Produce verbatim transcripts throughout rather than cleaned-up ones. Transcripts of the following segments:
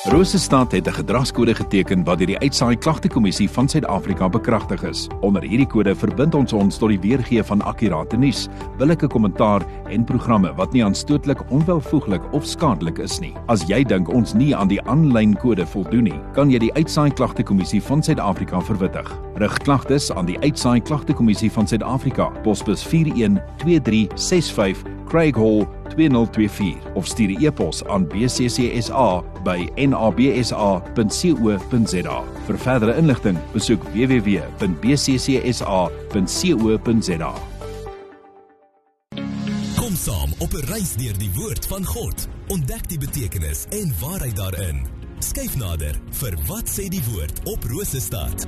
Rosestad het 'n gedragskode geteken wat deur die Uitsaai Klagtekommissie van Suid-Afrika bekragtig is. Onder hierdie kode verbind ons ons tot die weergee van akkurate nuus, billike kommentaar en programme wat nie aanstootlik, onwelvoeglik of skadelik is nie. As jy dink ons nie aan die aanlyn kode voldoen nie, kan jy die Uitsaai Klagtekommissie van Suid-Afrika verwittig. Rig klagtes aan die Uitsaai Klagtekommissie van Suid-Afrika, posbus vier een twee drie ses vyf, Craig Hall twee nul twee vier of stuur 'n e-pos aan b c c s a by n a b s a punt co punt z a. Vir verdere inligting, besoek w w w punt b c c s a punt co punt z a. Kom saam op 'n reis deur die woord van God. Ontdek die betekenis en waarheid daarin. Skuif nader vir Wat sê die woord op Rosestad.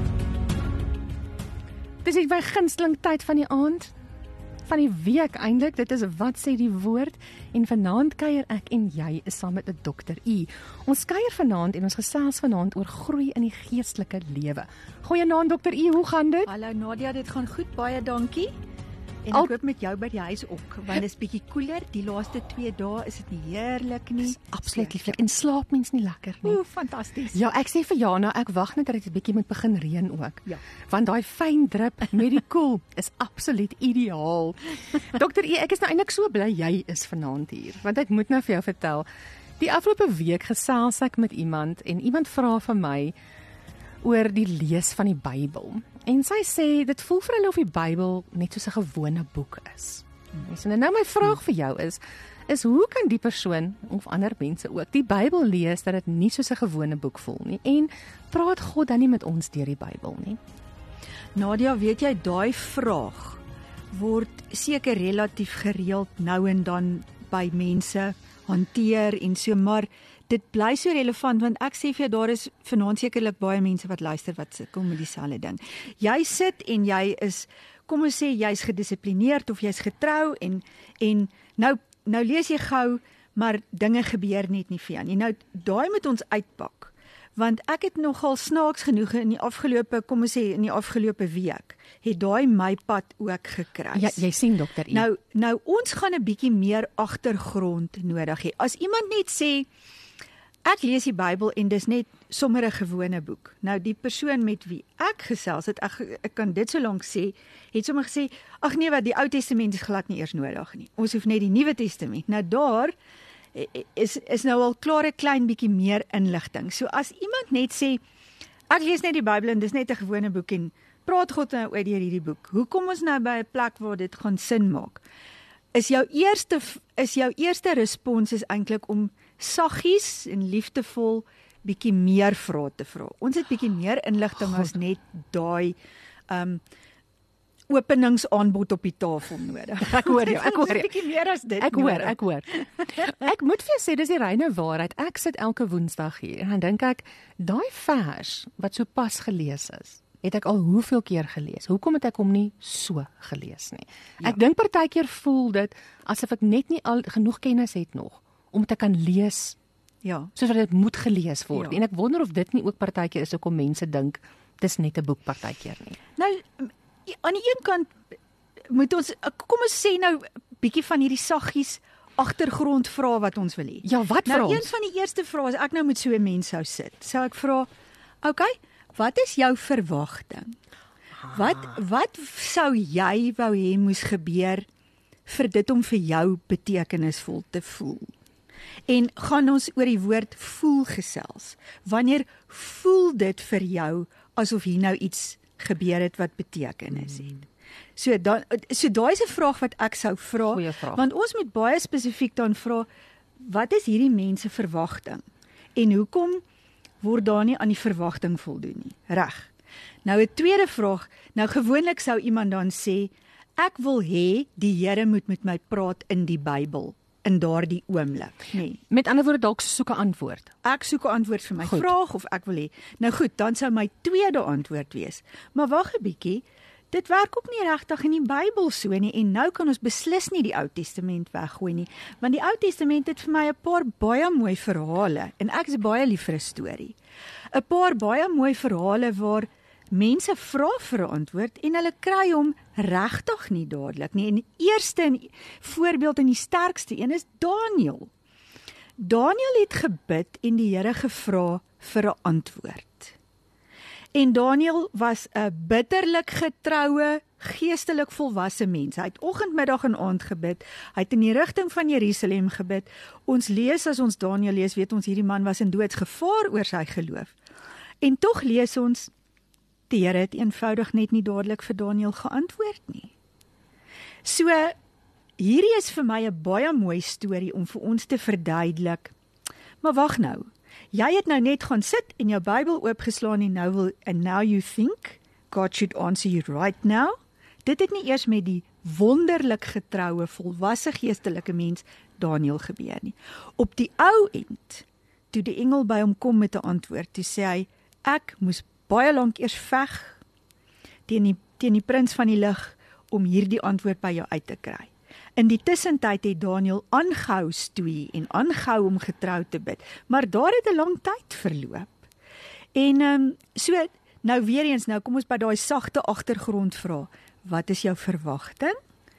Dis my gunsteling tyd van die aand. Van die week eintlik, dit is Wat sê die woord, en vanaand kuier ek en jy is saam met 'n dokter I. Ons kuier vanaand en ons gesels vanaand oor groei in die geestelike lewe. Goeienaand dokter I, hoe gaan dit? Hallo Nadia, dit gaan goed, baie dankie. En Al... ek hoop met jou by die huis ook, want dit is bietjie koeler, die laaste twee dae is dit nie heerlik nie. Dis absoluut lieflik, en slaap mens nie lekker nie. Oeh, fantasties. Ja, ek sê vir Jana, ek wag net dat dit 'n bietjie moet begin reën ook. Ja. Want daai fyn drup met die koel is absoluut ideaal. dokter I, ek is nou eintlik so bly jy is vanaand hier, want ek moet nou vir jou vertel. Die afgelope week gesels ek met iemand en iemand vra vir my oor die lees van die Bybel. En sy sê, dit voel vir hulle of die Bybel net soos 'n gewone boek is. En nou my vraag vir jou is, is hoe kan die persoon, of ander mense ook, die Bybel lees dat dit nie soos 'n gewone boek voel nie? En praat God dan nie met ons deur die Bybel nie? Nadia, weet jy, daai vraag word seker relatief gereeld nou en dan by mense hanteer en so, maar dit bly so relevant, want ek sê vir jou, daar is vanaand sekerlik baie mense wat luister wat sukkel met dieselfde ding. Jy sit en jy is, kom ons sê, jy's gedissiplineerd of jy's getrou en en nou nou lees jy gou, maar dinge gebeur net nie vir jou nie. Nou daai moet ons uitpak. Want ek het nogal snaaks genoeg in die afgelope, kom ons sê in die afgelope week, het daai my pad ook gekruis. Ja, jy sien dokter I. Nou nou ons gaan 'n bietjie meer agtergrond nodig hê. As iemand net sê ek lees die Bybel en dis net sommer 'n gewone boek. Nou die persoon met wie ek gesels het, ek, ek kan dit so lank sê, het sommer gesê, ag nee, wat die Ou Testament is glad nie eers nodig nie. Ons hoef net die Nuwe Testament. Nou daar is is nou al klaar 'n klein bietjie meer inligting. So as iemand net sê ek lees net die Bybel en dis net 'n gewone boek en praat God nou oor hierdie boek. Hoe kom ons nou by 'n plek waar dit gaan sin maak? Is jou eerste is jou eerste respons is eintlik om saggies en liefdevol bietjie meer vrae te vra. Ons het bietjie meer inligting as net daai um openingsaanbod op die tafel nodig. Ek hoor jou, ek hoor jou. Bietjie meer as dit. Ek hoor, ek hoor. Ek moet vir jou sê, dis die reine waarheid. Ek sit elke Woensdag hier en dan dink ek, daai vers wat so pas gelees is, het ek al hoeveel keer gelees. Hoekom het ek hom nie so gelees nie? Ja. Ek dink partykeer voel dit asof ek net nie al genoeg kennis het nog om te kan lees, ja, soos wat dit moet gelees word. Ja. En ek wonder of dit nie ook partykeer is hoekom mense dink dis net 'n boek partykeer nie. Nou aan die een kant moet ons, kom ons sê nou bietjie van hierdie saggies agtergrond vra wat ons wil hê. Ja, wat vra nou, ons? Nou een van die eerste vrae as ek nou met so 'n mens sou sit, sou ek vra, okay, wat is jou verwagting? Ah. Wat wat sou jy wou hê moes gebeur vir dit om vir jou betekenisvol te voel? En gaan ons oor die woord voel gesels. Wanneer voel dit vir jou asof hier nou iets gebeur het wat betekenis het? So dan so daai is 'n vraag wat ek sou vra, want ons moet baie spesifiek dan vra, wat is hierdie mense verwagting? En hoekom word daar nie aan die verwagting voldoen nie? Reg. Nou 'n tweede vraag, nou gewoonlik sou iemand dan sê, ek wil hê die Here moet met my praat in die Bybel in daardie oomblik, nee. Met ander woorde, dalk soek 'n antwoord. Ek soek 'n antwoord vir my goed. vraag of ek wil hê. Nou goed, dan sou my tweede antwoord wees. Maar wag 'n bietjie, dit werk ook nie regtig in die Bybel so nie en nou kan ons beslis nie die Ou Testament weggooi nie, want die Ou Testament het vir my 'n paar baie mooi verhale en ek is baie lief vir 'n storie. 'n Paar baie mooi verhale waar mense vra vir 'n antwoord en hulle kry hom regtig nie dadelik nie. En die eerste en voorbeeld en die sterkste een is Daniël. Daniël het gebid en die Here gevra vir 'n antwoord. En Daniël was 'n bitterlik getroue, geestelik volwasse mens. Hy het oggend, middag en aand gebid. Hy het in die rigting van Jerusalem gebid. Ons lees, as ons Daniël lees, weet ons hierdie man was in doodsgevaar oor sy geloof. En tog lees ons, die Here het eenvoudig net nie dadelik vir Daniël geantwoord nie. So, hierdie is vir my 'n baie mooi storie om vir ons te verduidelik. Maar wag nou, jy het nou net gaan sit en jou Bybel oopgeslaan en nou wil, and now you think God should answer you right now. Dit het nie eers met die wonderlik getroue, volwasse geestelike mens Daniël gebeur nie. Op die ou end, toe die engel by hom kom met 'n antwoord, toe sê hy, ek moes baie lank eers veg teen die, teen die prins van die lig om hierdie antwoord by jou uit te kry. In die tussentyd het Daniël aangehou stoei en aangehou om getrou te bid, maar daar het 'n lang tyd verloop. En um, so, nou weer eens, nou kom ons by daai sagte agtergrond vra, wat is jou verwagting?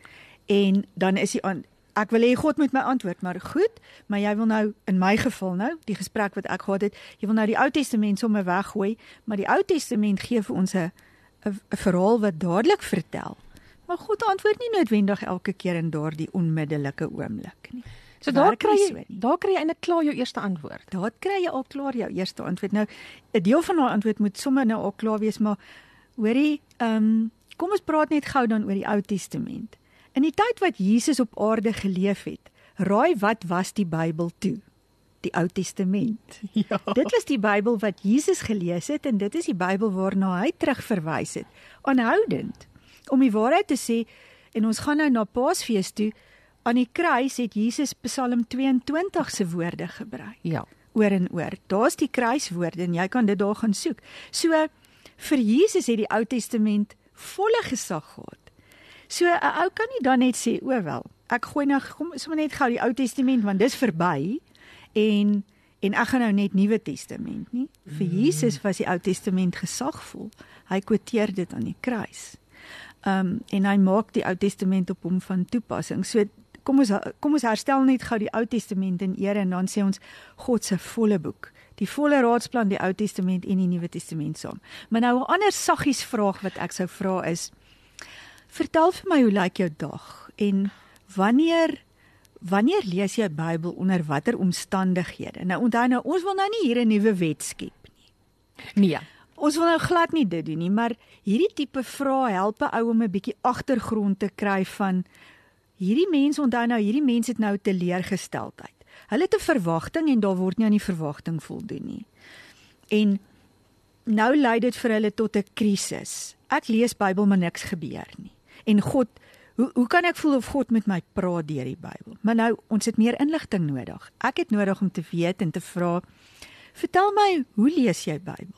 En dan is die aan, ek wil hê God moet my antwoord, maar goed, maar jy wil nou, in my geval nou, die gesprek wat ek gehad het, jy wil nou die Ou Testament sommer weggooi, maar die Ou Testament gee vir ons 'n 'n verhaal wat dadelik vertel. Maar God antwoord nie noodwendig elke keer in daardie onmiddellike oomblik nie. So daar kry jy, daar kry jy eintlik klaar jou eerste antwoord. Daar kry jy al klaar jou eerste antwoord. Nou, 'n deel van daai antwoord moet sommer nou al klaar wees, maar hoorie, ehm um, kom ons praat net gou dan oor die Ou Testament. In die tyd wat Jesus op aarde geleef het, raai wat was die Bybel toe? Die Ou Testament. Ja. Dit was die Bybel wat Jesus gelees het en dit is die Bybel waarna hy terugverwys het. Aanhoudend. Om die waarheid te sê, en ons gaan nou na Paasfees toe, aan die kruis het Jesus Psalm tweeëntwintig se woorde gebruik. Ja. Oor en oor. Daar's die kruiswoorde en jy kan dit daar gaan soek. So, vir Jesus het die Ou Testament volle gesag gehad. So, 'n ou kan nie dan net sê, o wel, ek gooi nou, kom sommer net gou die Ou Testament, want dis verby, en, en ek gaan nou net Nuwe Testament, nie? Vir Jesus was die Ou Testament gesagvol. Hy quoteer dit aan die kruis. Um, en hy maak die Ou Testament op hom van toepassing. So, kom ons, kom ons herstel net gou die Ou Testament in ere, en dan sê ons, God se volle boek, die volle raadsplan, die Ou Testament en die Nuwe Testament saam. Maar nou 'n ander saggies vraag wat ek sou vra is, vertel vir my, hoe lyk jou dag? En wanneer, wanneer lees jy Bybel onder watter omstandighede? Nou onthou nou, ons wil nou nie hier 'n nuwe wet skep nie. Nee. Ons wil nou glad nie dit doen nie, maar hierdie tipe vrae help 'n ou om 'n bietjie agtergrond te kry van, hierdie mense, onthou nou, hierdie mense het nou teleurgesteldheid. Hulle het 'n verwagting en daar word nie aan die verwagting voldoen nie. En nou lei dit vir hulle tot 'n krisis. Ek lees Bybel, maar niks gebeur nie. En God, hoe, hoe kan ek voel of God met my praat deur die Bybel? Maar nou, ons het meer inligting nodig. Ek het nodig om te weet en te vra, vertel my, hoe lees jy Bybel?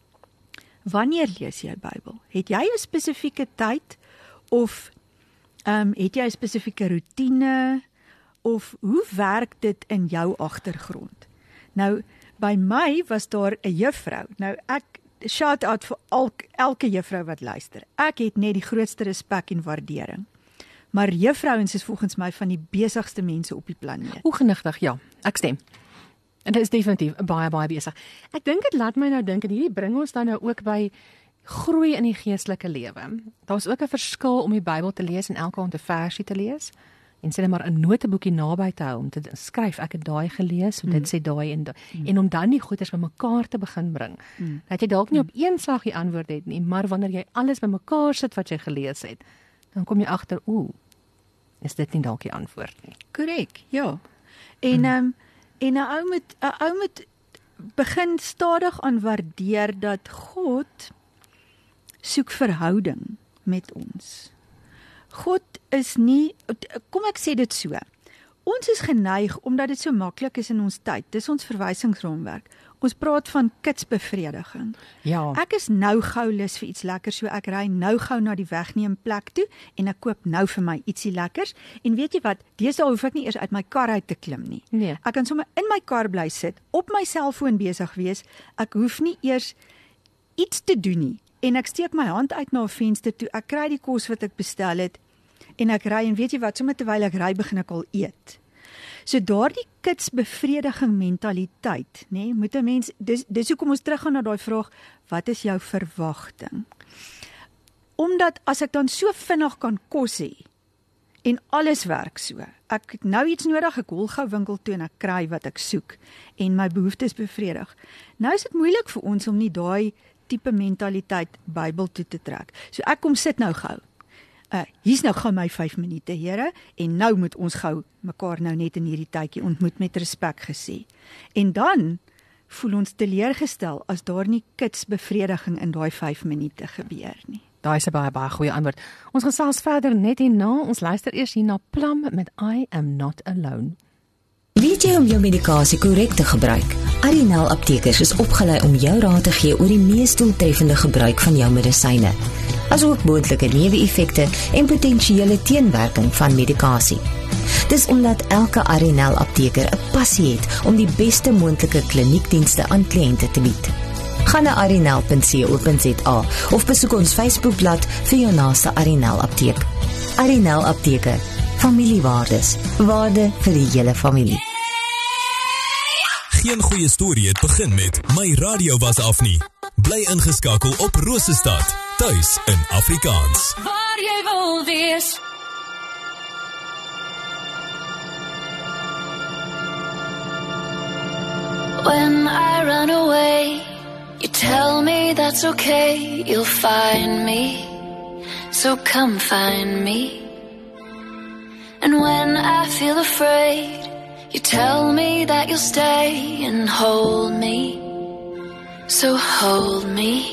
Wanneer lees jy Bybel? Het jy 'n spesifieke tyd, of um, het jy 'n spesifieke roetine, of hoe werk dit in jou agtergrond? Nou, by my was daar 'n juffrou. Nou, ek shout out vir elke, elke juffrou wat luister. Ek het net die grootste respek en waardering. Maar juffrouens is volgens my van die besigste mense op die planeet. Oegenigtig, ja, ek stem. En dit is definitief baie, baie besig. Ek dink dit laat my nou dink, en hierdie bring ons dan nou ook by groei in die geestelike lewe. Daar's ook 'n verskil om die Bybel te lees en elke aand 'n versie te lees, en sê net maar 'n noteboekie naby te hou om te skryf, ek het daai gelees, so dit mm. sê daai en daai, mm. en om dan die goeders bymekaar te begin bring. Mm. Dat jy dalk nie mm. op een slag die antwoord het nie, maar wanneer jy alles bymekaar sit wat jy gelees het, dan kom jy agter, ooh, is dit nie dalk die antwoord nie. Korrek, ja. En ehm mm. um, en 'n ou moet 'n ou moet begin stadig aan waardeer dat God soek verhouding met ons. God is nie, kom ek sê dit so, ons is geneig, omdat dit so maklik is in ons tyd, dis ons verwysingsraamwerk, ons praat van kitsbevrediging. Ja. Ek is nou gou lus vir iets lekkers, so ek ry nou gou na die wegneem plek toe, en ek koop nou vir my ietsie lekkers, en weet jy wat, deesdae hoef ek nie eers uit my kar uit te klim nie. Nee. Ek kan sommer in my kar bly sit, op my selfoon besig wees, ek hoef nie eers iets te doen nie, en ek steek my hand uit na 'n venster toe, ek kry die kos wat ek bestel het, en ek ry, en weet jy wat, sommer terwyl ek ry, begin ek al eet. So daardie kitsbevrediging mentaliteit, nê? Nee? Moet 'n mens dis dis hoekom ons teruggaan na daai vraag, wat is jou verwagting? Omdat as ek dan so vinnig kan kos hê en alles werk so. Ek het nou iets nodig, ek hol gou winkel toe en ek kry wat ek soek en my behoeftes bevredig. Nou is dit moeilik vir ons om nie daai tipe mentaliteit Bybel toe te trek. So ek kom sit nou gou. Uh, hier's nou gou my vyf minute, Here, en nou moet ons gou mekaar nou net in hierdie tydjie ontmoet met respek gesê. En dan voel ons teleurgestel as daar nie kitsbevrediging in daai vyf minute gebeur nie. Daai is 'n baie baie goeie antwoord. Ons gesels verder net hierna. Ons luister eers hier na Plum met I Am Not Alone. Weet jy om jou medikasie korrek te gebruik? Arinal Aptekers is opgelei om jou raad te gee oor die mees doeltreffende gebruik van jou medisyne, asook moontlike neeweffekte en potensiële teenwerking van medikasie. Dis omdat elke Arinal apteker 'n passie het om die beste moontlike kliniekdienste aan kliënte te bied. Ga na arinal punt co punt za of besoek ons Facebookblad vir jou naaste Arinal apteek. Arinal Apteke, familiewaardes, waarde vir die hele familie. Geen goeie storie het begin met my radio was af nie. Bly ingeskakel op Rosestad, tuis in Afrikaans. Waar jy wil wees. When I run away, you tell me that's okay, you'll find me, so come find me. And when I feel afraid, you tell me that you'll stay and hold me, so hold me.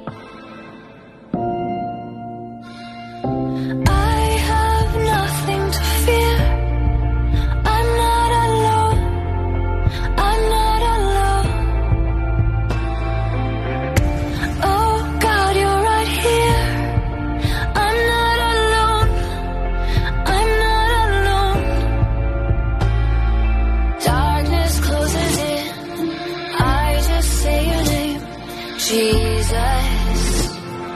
I have nothing to fear, I'm not alone, I'm not alone. Oh God, you're right here, I'm not alone, I'm not alone. Darkness closes in, I just say your name, Jesus,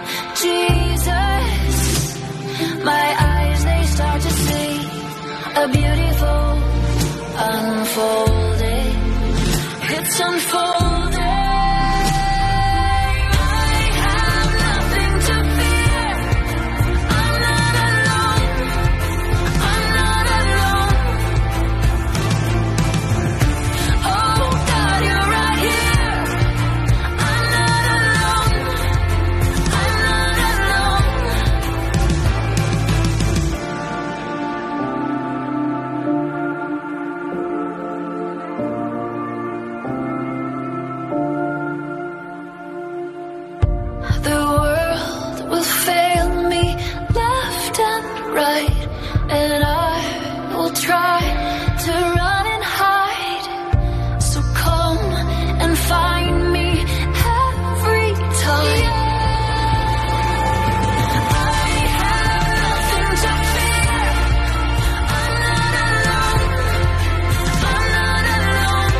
Jesus. My eyes, they start to see a beautiful unfolding, it's unfolding. I have nothing to fear, I'm not alone, I'm not alone. Oh God, you're right here, I'm not alone, I'm not alone. The world will fail me left and right, and I will try to run and hide. So come and find me every time. I have nothing to fear, I'm not alone, I'm not alone.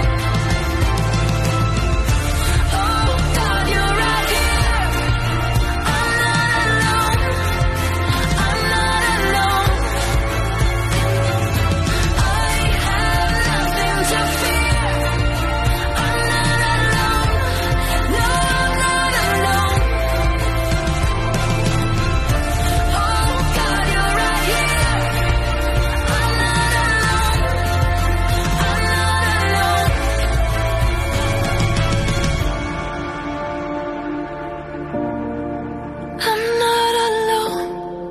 Oh God, you're right here, I'm not alone, I'm not alone. I have nothing to fear, I'm not alone, no, I'm not alone. Oh God, you're right here, I'm not alone, I'm not alone. I'm not alone.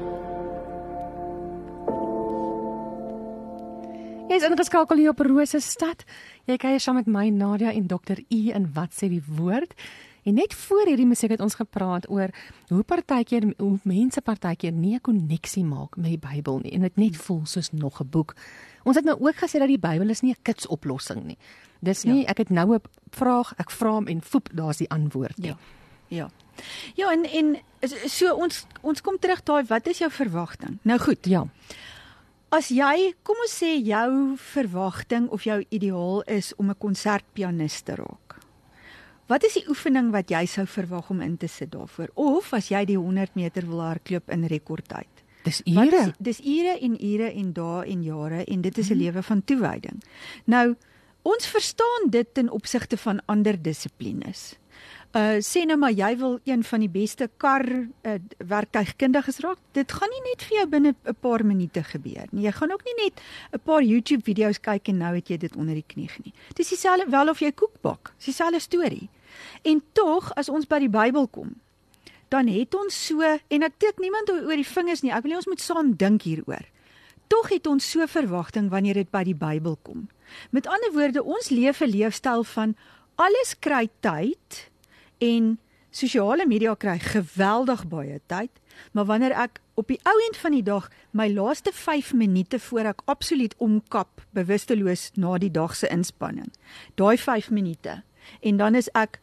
Jy is ingeskakel hier op Rosestad. Jy kuier saam met my Nadia en dokter I in Wat sê die woord. En net voor hierdie musiek het ons gepraat oor hoe partykeer hoe mense partykeer nie 'n koneksie maak met die Bybel nie en dit net voel soos nog 'n boek. Ons het nou ook gesê dat die Bybel is nie 'n kitsoplossing nie. Dis nie ek het nou 'n vraag, ek vra hom en foep, daar's die antwoord nie. Ja. Ja. Ja, en en so ons ons kom terug daai, wat is jou verwagting? Nou goed. Ja. As jy, kom ons sê jou verwagting of jou ideaal is om 'n konsertpianis te raak. Wat is die oefening wat jy sou verwag om in te sit daarvoor? Of as jy die honderd meter wil hardloop in rekordtyd, Dis Wat ure. is, dis ure en ure en dae en jare en dit is 'n lewe van toewyding. Nou, ons verstaan dit ten opsigte van ander dissiplines. Uh, sê nou maar jy wil een van die beste kar uh, werktuigkundiges raak, dit gaan nie net vir jou binne 'n paar minute gebeur nie. Jy gaan ook nie net 'n paar YouTube video's kyk en nou het jy dit onder die knie nie. Dis dieselfde wel of jy koek bak, dis dieselfde storie. En tog, as ons by die Bybel kom, dan het ons so, en ek tik niemand oor die vingers nie, ek wil nie ons moet saam dink hieroor. Tog het ons so verwagting wanneer dit by die Bybel kom. Met ander woorde, ons leef 'n leefstyl van alles kry tyd en sosiale media kry geweldig baie tyd, maar wanneer ek op die ou end van die dag my laaste vyf minute voor ek absoluut omkap, bewusteloos na die dag se inspanning, daai vyf minute, en dan is ek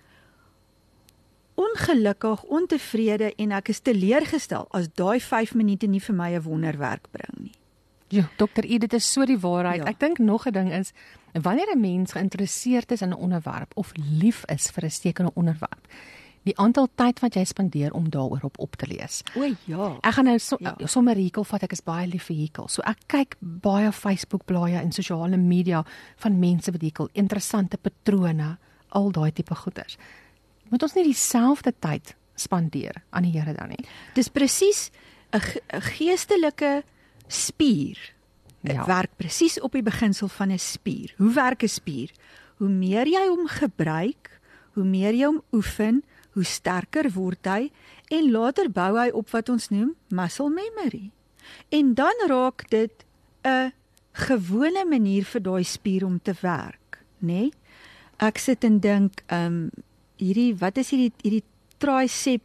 ongelukkig, ontevrede en ek is teleurgestel as daai vyf minute nie vir my 'n wonderwerk bring nie. Ja, dokter E, dit is so die waarheid. Ja. Ek dink nog 'n ding is, wanneer 'n mens geïnteresseerd is in 'n onderwerp of lief is vir 'n sekere onderwerp, die aantal tyd wat jy spandeer om daaroor op op te lees. O ja. Ek gaan nou so, Ja. sommer hekel vat, ek is baie lief vir hekel. So ek kyk baie Facebook blaaie en sosiale media van mense wat hekel, interessante patrone, al daai tipe goeders. Moet ons nie dieselfde tyd spandeer aan die Here dan nie? Dis presies 'n ge- 'n geestelike spier. Dit Ja. werk presies op die beginsel van 'n spier. Hoe werk 'n spier? Hoe meer jy hom gebruik, hoe meer jy hom oefen, hoe sterker word hy en later bou hy op wat ons noem muscle memory. En dan raak dit 'n gewone manier vir daai spier om te werk, nê? Nee? Ek sit en dink, ehm um, hierdie wat is hierdie hierdie tricep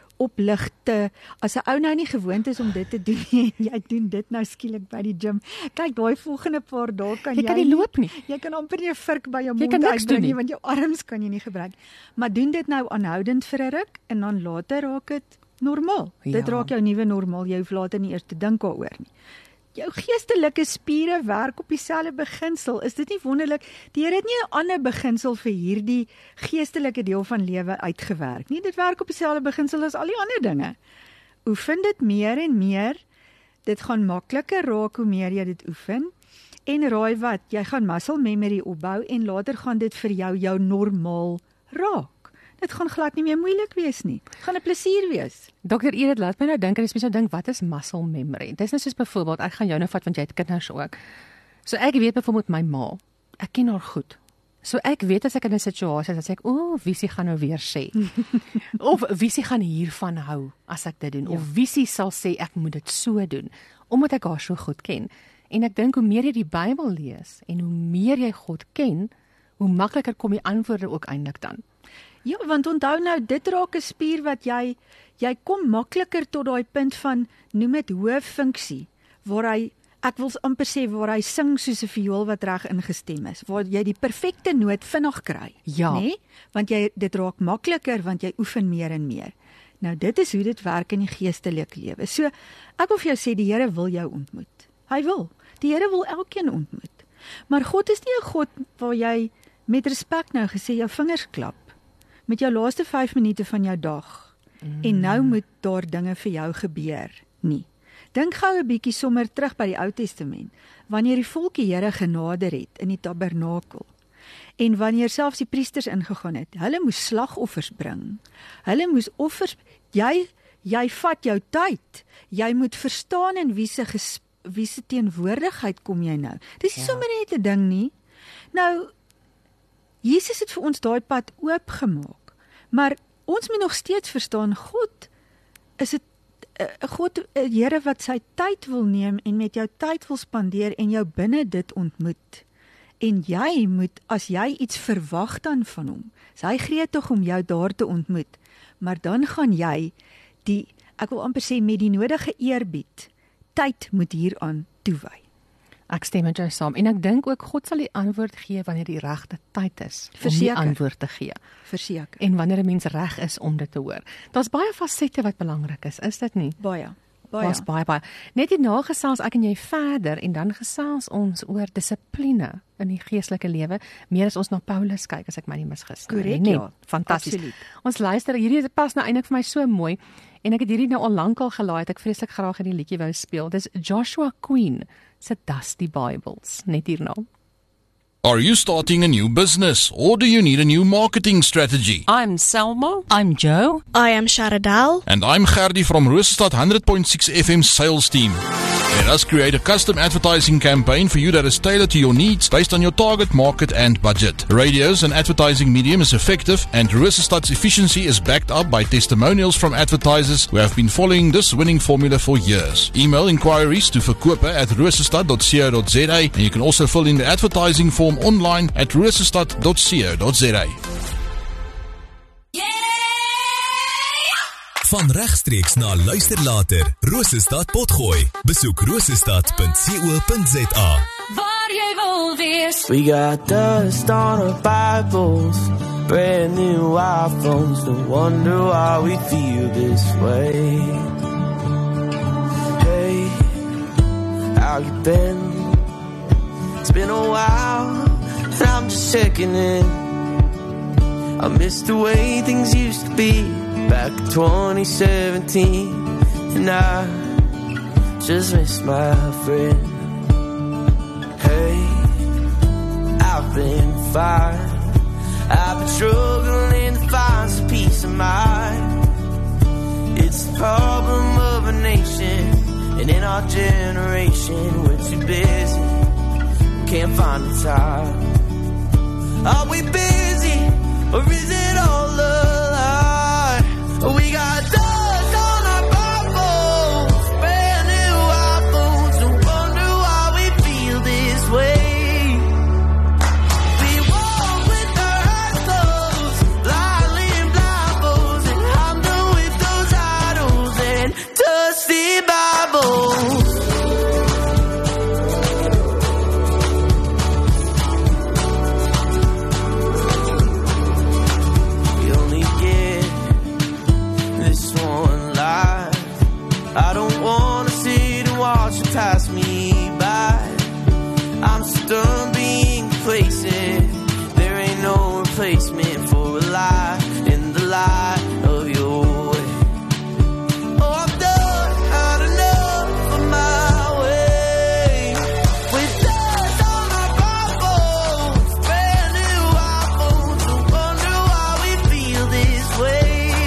opligte, as 'n ou nou nie gewoond is om dit te doen nie, en jy doen dit nou skielik by die gym. Kyk, daai volgende paar dae kan jy Jy kan nie loop nie. Jy kan amper nie 'n vurk by jou Jy mond kan niks doen uitbring nie, nie. want jou arms kan jy nie gebruik. Maar doen dit nou aanhoudend vir 'n ruk en dan later raak dit normaal. Ja. Dit raak jou nuwe normaal. Jy hoef later nie eers te dink daaroor nie. Jou geestelike spiere werk op dieselfde beginsel. Is dit nie wonderlik? Die Here het nie 'n ander beginsel vir hierdie geestelike deel van lewe uitgewerk nie. Dit werk op dieselfde beginsel as al die ander dinge. Oefen dit meer en meer. Dit gaan makliker raak hoe meer jy dit oefen. En raai wat, jy gaan muscle memory opbou en later gaan dit vir jou jou normaal raak. Dit gaan glad nie meer moeilik wees nie. Dit gaan 'n plesier wees. Dokter E, dit laat my nou dink, en as mens nou dink, wat is muscle memory? Dis net soos byvoorbeeld, ek gaan jou nou vat want jy het kinders ook. So ek weet byvoorbeeld my ma, ek ken haar goed. So ek weet as ek in 'n situasie is, dan sê ek, o, Wiesie gaan nou weer sê. Of Wiesie gaan hiervan hou as ek dit doen. Ja. Of Wiesie sal sê ek moet dit so doen, omdat ek haar so goed ken. En ek dink hoe meer jy die Bybel lees en hoe meer jy God ken, hoe makliker kom die antwoorde ook eintlik dan. Ja, want onthou nou, dit raak 'n spier wat jy jy kom makliker tot daai punt van noem dit hoë funksie waar hy ek wil amper sê waar hy sing soos 'n viool wat reg ingestem is, waar jy die perfekte noot vinnig kry, Ja. nê? Want jy dit raak makliker want jy oefen meer en meer. Nou dit is hoe dit werk in die geestelike lewe. So ek wil vir jou sê die Here wil jou ontmoet. Hy wil. Die Here wil elkeen ontmoet. Maar God is nie 'n God waar jy met respek nou gesê jou vingers klap met jou laaste vyf minute van jou dag. Mm. En nou moet daar dinge vir jou gebeur nie. Dink gou 'n bietjie sommer terug by die Ou Testament, wanneer die volk die Here genader het in die tabernakel. En wanneer selfs die priesters ingegaan het, hulle moes slagoffers bring. Hulle moes offers jy jy vat jou tyd. Jy moet verstaan in wie se wie se teenwoordigheid kom jy nou. Dis nie ja. sommer net 'n ding nie. Nou Jesus het vir ons daai pad oopgemaak. Maar ons moet nog steeds verstaan, God is dit 'n God 'n Here wat sy tyd wil neem en met jou tyd wil spandeer en jou binne dit ontmoet. En jy moet, as jy iets verwag dan van hom, is hy gretig om jou daar te ontmoet. Maar dan gaan jy die, ek wil amper sê met die nodige eerbied, tyd moet hieraan toewy. Ek stem met jou saam en ek dink ook God sal die antwoord gee wanneer die regte tyd is om Verseker. die antwoord te gee. Verseker. En wanneer 'n mens reg is om dit te hoor. Daar's baie fasette wat belangrik is, is dit nie? Baie. baie. Was baie baie. Net hierna gesels ek en jy verder en dan gesels ons oor dissipline in die geestelike lewe, meer as ons na Paulus kyk as ek my nie misgis nie. Korrek, Nee, ja. fantasties. Absoluut. Ons luister, hierdie pas nou eintlik vir my so mooi en ek het hierdie nou al lankal gelaai, het ek vreeslik graag hierdie liedjie wou speel. Dis Joshua Queen se Dusty Bibles, net hierna. Are you starting a new business or do you need a new marketing strategy? I'm Selma. I'm Joe. I am Sharadal. And I'm Gerdy from Roosterstad one hundred point six F M sales team. Let us create a custom advertising campaign for you that is tailored to your needs based on your target market and budget. Radio's an advertising medium is effective and Roosterstad's efficiency is backed up by testimonials from advertisers who have been following this winning formula for years. Email inquiries to verkope at roosterstad dot co dot za and you can also fill in the advertising form online at roosterstad dot co dot za. Van regstreeks na luister later, Rosestad Potgooi. Besoek rosestad punt co punt za. Waar jy wil wees. We got dust on our Bibles, brand new iPhones, no wonder why we feel this way. Hey, how you been? It's been a while, and I'm just checking in. I miss the way things used to be back in twenty seventeen, and I just miss my friend. Hey, I've been fine. I've been struggling to find some peace of mind. It's the problem of a nation, and in our generation we're too busy, can't find the time. Are we busy, or is it all a lie? We got dust on our Bibles, brand new iPhones, no wonder why we feel this way. We walk with our eyes closed, blindly in blindfolds, and I'm done with those idols and dusty Bibles. I don't wanna sit and watch you pass me by. I'm so done being complacent. There ain't no replacement for a lie in the light of your way. Oh, I've done had enough of my way. With dust on our Bibles, brand new iPhones, no wonder why we feel this way.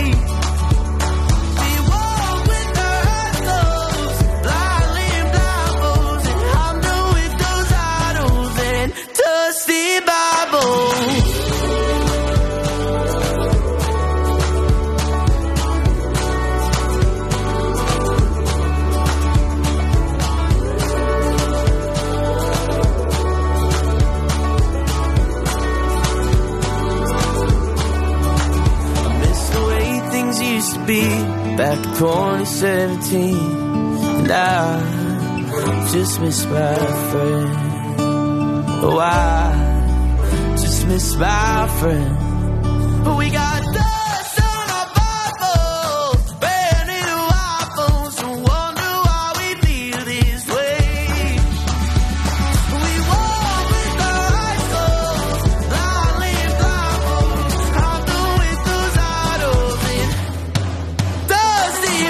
Be back in twenty seventeen, and I just miss my friend. Oh, I just miss my friend. But we got dust on our Bibles, brand new iPhones, no wonder why we feel this way. We walk with our eyes closed, blindly in blindfolds. I'm done with those idols and dusty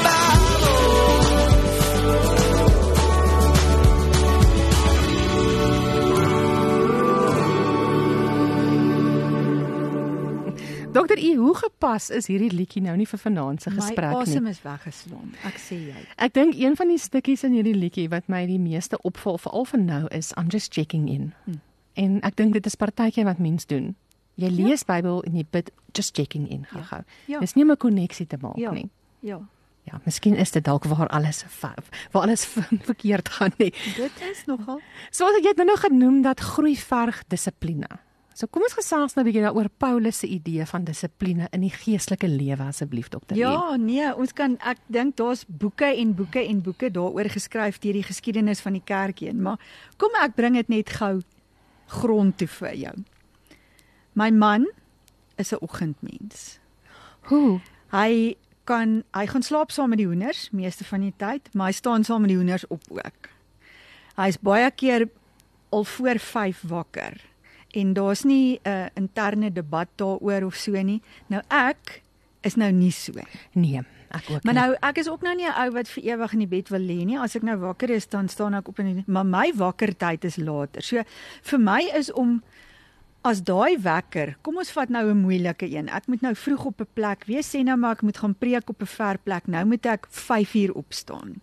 Dokter E, hoe gepas is hierdie liedjie nou nie vir vanaand se gesprek nie? My asem is weggeslaan, ek sê jy. Ek dink een van die stukkies in hierdie liedjie wat my die meeste opval veral vir nou is I'm just checking in. Hmm. En ek dink dit is partytjie wat mens doen. Jy lees ja. Bybel en jy bid just checking in gou-gou. Ja. Dis nie om 'n koneksie te maak ja. nie. Ja. Ja, miskien is dit dalk waar alles waar alles verkeerd gaan nie. Dit is nogal. Soos jy het nou genoem dat groei verg dissipline. So kom ons gesels nou 'n bietjie daaroor Paulus se idee van dissipline in die geestelike lewe asseblief dokter. Ja, nee, ons kan ek dink daar's boeke en boeke en boeke daaroor geskryf deur die geskiedenis van die kerk heen, maar kom ek bring dit net gou grond toe vir jou. My man is 'n oggendmens. Hoe? Hy kan, hy gaan slaap saam met die hoenders, meeste van die tyd, maar hy staan saam met die hoenders op ook. Hy is baie keer al voor vyf wakker, en daar's nie 'n uh, interne debat daaroor of so nie. Nou ek is nou nie so. Nee, ek ook Maar nie. nou, ek is ook nou nie 'n ou wat vir ewig in die bed wil lê nie. As ek nou wakker is, dan staan ek op in die, maar my wakkertyd is later. So vir my is om as daai wekker, kom ons vat nou 'n moeilike een. Ek moet nou vroeg op 'n plek wees, sê nou maar ek moet gaan preek op 'n ver plek. Nou moet ek vyf uur opstaan.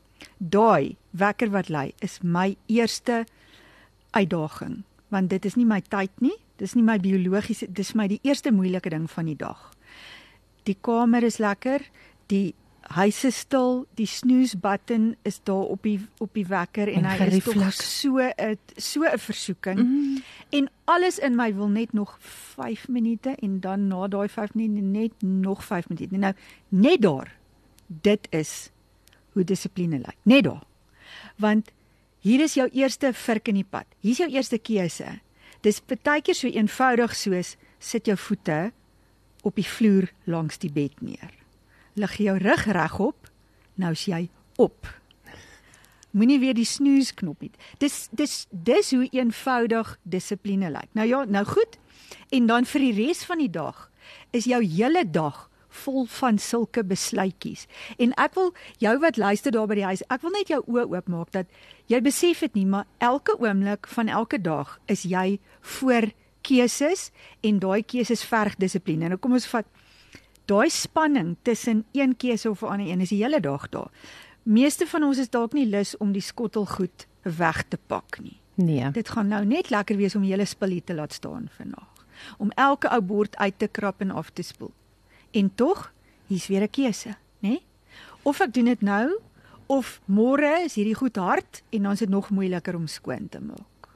Daai wekker wat lui is my eerste uitdaging, want dit is nie my tyd nie. Dis nie my biologiese, dis my die eerste moeilike ding van die dag. Die kamer is lekker, die huis is stil, die snooze button is daar op die op die wekker en, En hy is tog gerieflik. so 'n so 'n versoeking. Mm. En alles in my wil net nog vyf minute en dan na daai vyf minute net nog vyf minute. Nou net daar. Dit is hoe dissipline lyk. Net daar. Want hier is jou eerste vurk in die pad. Hier is jou eerste keuse. Dis partykeer so eenvoudig soos sit jou voete op die vloer langs die bed neer. Lig jou rug regop, nou is jy op. Moenie weer die snooze knop nie. Dis dis dis hoe eenvoudig dissipline lyk. Nou ja, nou goed. En dan vir die res van die dag is jou hele dag vol van sulke besluitjies. En ek wil jou wat luister daar by die huis, ek wil net jou oë oopmaak dat jy besef dit nie, maar elke oomblik van elke dag is jy voor keuses en daai keuses verg dissipline. Nou kom ons vat daai spanning tussen een keuse of 'n ander een is die hele dag daar. Meeste van ons is dalk nie lus om die skottelgoed weg te pak nie. Nee. Dit gaan nou net lekker wees om die hele spullie te laat staan vandag. Om elke ou bord uit te krap en af te spoel. En tog, hier's weer 'n keuse, né? Of ek doen dit nou, of môre is hierdie goed hard en dan is dit nog moeiliker om skoon te maak.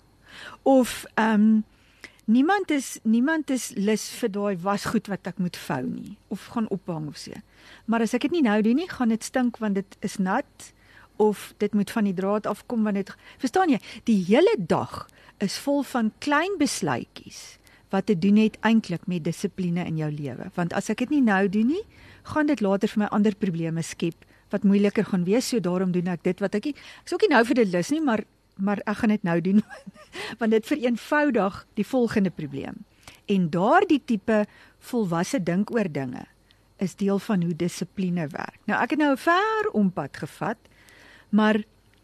Of ehm um, niemand is niemand is lus vir daai wasgoed wat ek moet vou nie of gaan ophang of so. Maar as ek dit nie nou doen nie, gaan dit stink want dit is nat of dit moet van die draad afkom want dit, verstaan jy, die hele dag is vol van klein besluitjies wat te doen het eintlik met dissipline in jou lewe. Want as ek dit nie nou doen nie, gaan dit later vir my ander probleme skep wat moeiliker gaan wees. So daarom doen ek dit wat ek nie, ek is ook nie nou vir dit lus nie, maar maar ek gaan dit nou doen want dit vereenvoudig die volgende probleem. En daardie tipe volwasse dink oor dinge is deel van hoe dissipline werk. Nou ek het nou 'n ver ompad gevat, maar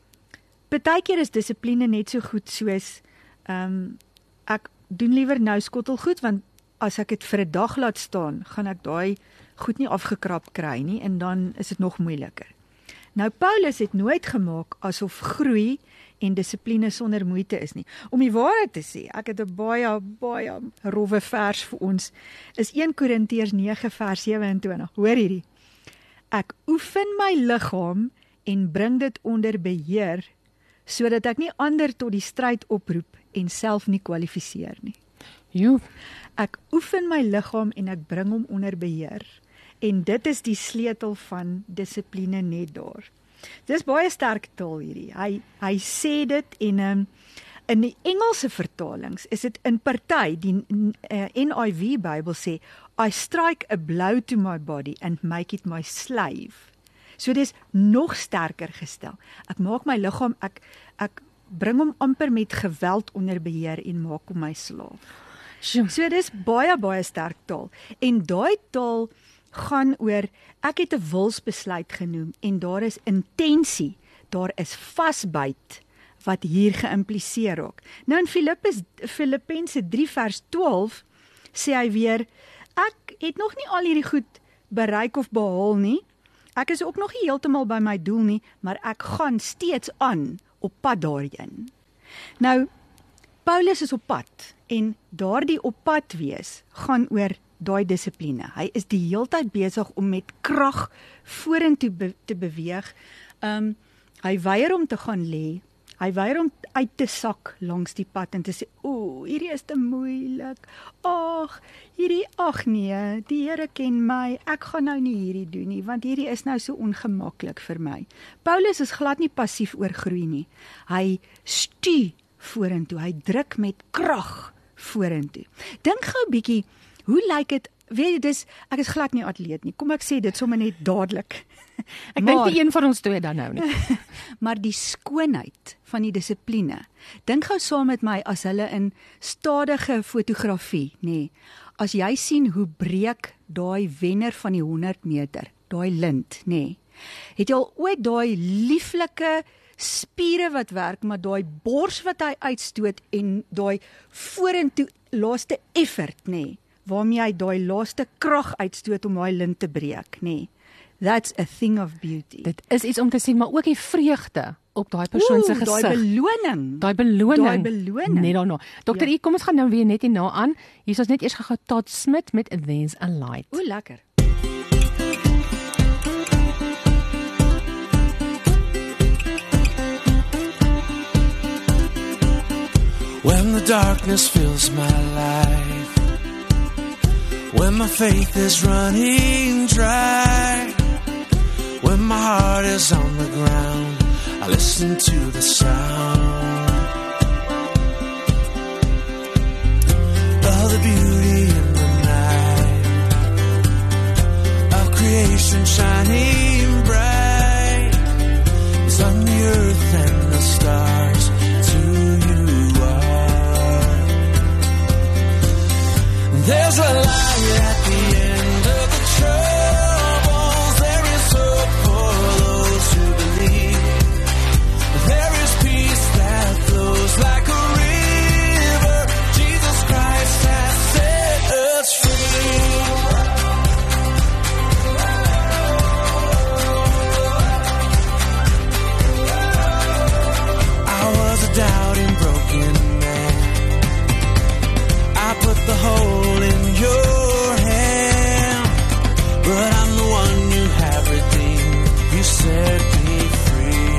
partykeer is dissipline net so goed soos ehm um, ek doen liewer nou skottelgoed want as ek dit vir 'n dag laat staan, gaan ek daai goed nie afgekrap kry nie en dan is dit nog moeiliker. Nou Paulus het nooit gemaak asof groei en dissipline sonder moeite is nie. Om die waarheid te sê, ek het 'n baie baie rowwe vers vir ons. Is een Korintiërs nege vers sewe en twintig. Hoor hierdie. Ek oefen my liggaam en bring dit onder beheer sodat ek nie ander tot die stryd oproep en self nie kwalifiseer nie. Jo, Ek oefen my liggaam en ek bring hom onder beheer. En dit is die sleutel van dissipline net daar. Dis baie sterk taal hierdie. Hy hy sê dit en um, in die Engelse vertalings is dit in party die uh, N I V Bybel sê I strike a blow to my body and make it my slave. So dis nog sterker gestel. Ek maak my liggaam ek ek bring hom amper met geweld onder beheer en maak hom my slaaf. sjoe. So dis baie baie sterk taal. En daai taal gaan oor ek het 'n wilsbesluit genoem en daar is intensie, daar is vasbyt wat hier geïmpliseer raak. Nou in Filippus Filippense drie vers twaalf sê hy weer ek het nog nie al hierdie goed bereik of behaal nie. Ek is ook nog nie heeltemal by my doel nie, maar ek gaan steeds aan op pad daarheen. Nou Paulus is op pad en daardie op pad wees gaan oor daai dissipline. Hy is die heeltyd besig om met krag vorentoe be te beweeg. Um hy weier om te gaan lê. Hy weier om uit te sak langs die pad en te sê, "O, hierdie is te moeilik. Ag, hierdie ag nee, die Here ken my. Ek gaan nou nie hierdie doen nie, want hierdie is nou so ongemaklik vir my." Paulus is glad nie passief oor groei nie. Hy stuur vorentoe. Hy druk met krag vorentoe. Dink gou 'n bietjie, hoe lyk dit weet jy, dis, ek is glad nie atleet nie. Kom ek sê dit sommer net dadelik. Ek dink die een van ons twee dan nou nie. Maar die skoonheid van die dissipline. Dink gou saam met my as hulle in stadige fotografie, nê. As jy sien hoe breek daai wenner van die honderd meter, daai lint, nê. Het jy al ooit daai lieflike spiere wat werk, maar daai bors wat hy uitstoot en daai vorentoe laaste effort, nê, waarmee hy daai laaste krag uitstoot om daai lint te breek, nê. That's a thing of beauty. Dit is iets om te sien, maar ook die vreugde op daai persoon se gesig. Daai beloning. Daai beloning. Daai beloning. Net daarna. Dokter, ja. Kom ons gaan nou weer net hierna aan. Hier is net eers gegaan Todd Smith met There's a Light. O, lekker. When the darkness fills my life, when my faith is running dry, when my heart is on the ground, I listen to the sound of the beauty in the night, of creation shining bright. It's on the earth and the stars, to you are. There's a light at the end of the troubles. There is hope for those who believe. There is peace that flows like a river. Jesus Christ has set us free. I was a doubting, broken man. I put the hole in your hand, but I'm the one you have redeemed. You set me free.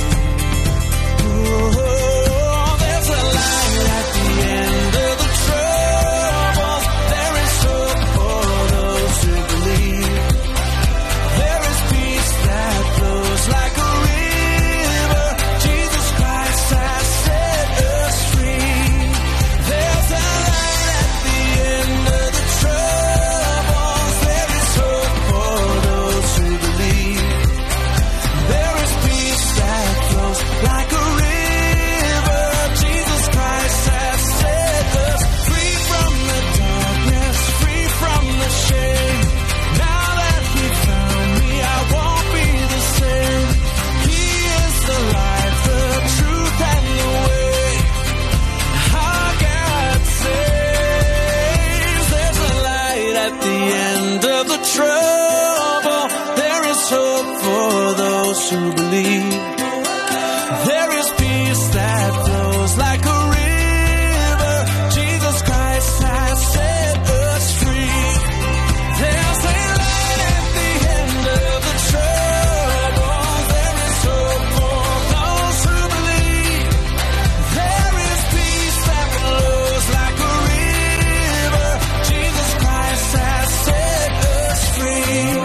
Oh, there's a light at the end of the troubles. There is hope for those who believe. There is peace that flows like a river. Jesus Christ has set us free. There's a light at the end of the troubles. There is hope for those who believe. There is peace that flows like a river. Jesus Christ has set us free from the darkness, free from the shame. Now that He found me, I won't be the same. He is the light, the truth, and the way. Our God saves. There's a light at the end of the trouble. There is hope for those who believe. There is peace that flows like a river. Jesus Christ has set us free. There's a light at the end of the trouble. There is hope for those who believe. There is peace that flows like a river. Jesus Christ has set us free.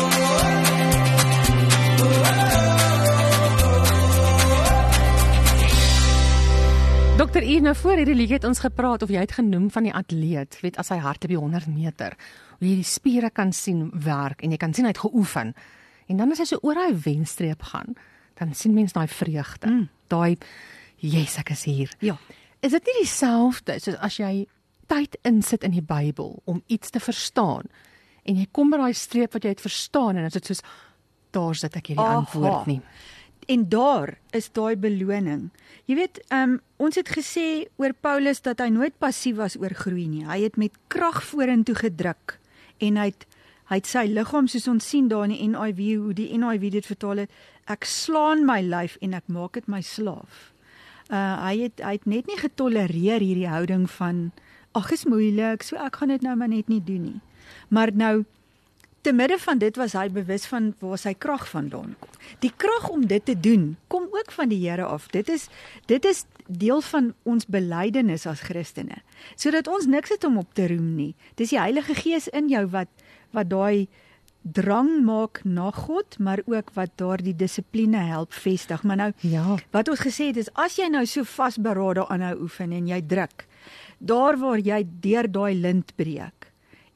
Dokter Eve, nou voor hierdie liedjie het ons gepraat of jy het genoem van die atleet, weet as hy hardloop die honderd meter, hoe jy die spiere kan sien werk en jy kan sien hy het geoefen. En dan as hy so oor hy wenstreep gaan, dan sien mens daai vreugde. Mm. Daai yes, ek is hier. Ja. Is dit nie dieselfde soos as jy tyd insit in die Bybel om iets te verstaan en jy kom by daai streep wat jy het verstaan en dit is soos daar sit ek hierdie Aha. antwoord nie. En daar is daai beloning. Jy weet, um, ons het gesê oor Paulus dat hy nooit passief was oor groei nie. Hy het met krag vorentoe gedruk en hy het, hy het sy liggaam, soos ons sien daar in die N I V, hoe die N I V dit vertaal het, ek slaan my lyf en ek maak dit my slaaf. Uh, hy, het, hy het net nie getolereer hierdie houding van, ag, is moeilik, so ek gaan dit nou maar net nie doen nie. Maar nou, te midde van dit was hy bewus van waar sy krag vandaan kom. Die krag om dit te doen, kom ook van die Here af. Dit is, dit is deel van ons belydenis as Christene. Sodat ons niks het om op te roem nie. Dis die Heilige Gees in jou wat, wat daai drang maak na God, maar ook wat daar die dissipline help vestig. Maar nou, Ja. wat ons gesê het is, as jy nou so vasberade aanhou oefen en jy druk, daar waar jy deur daai lint breek,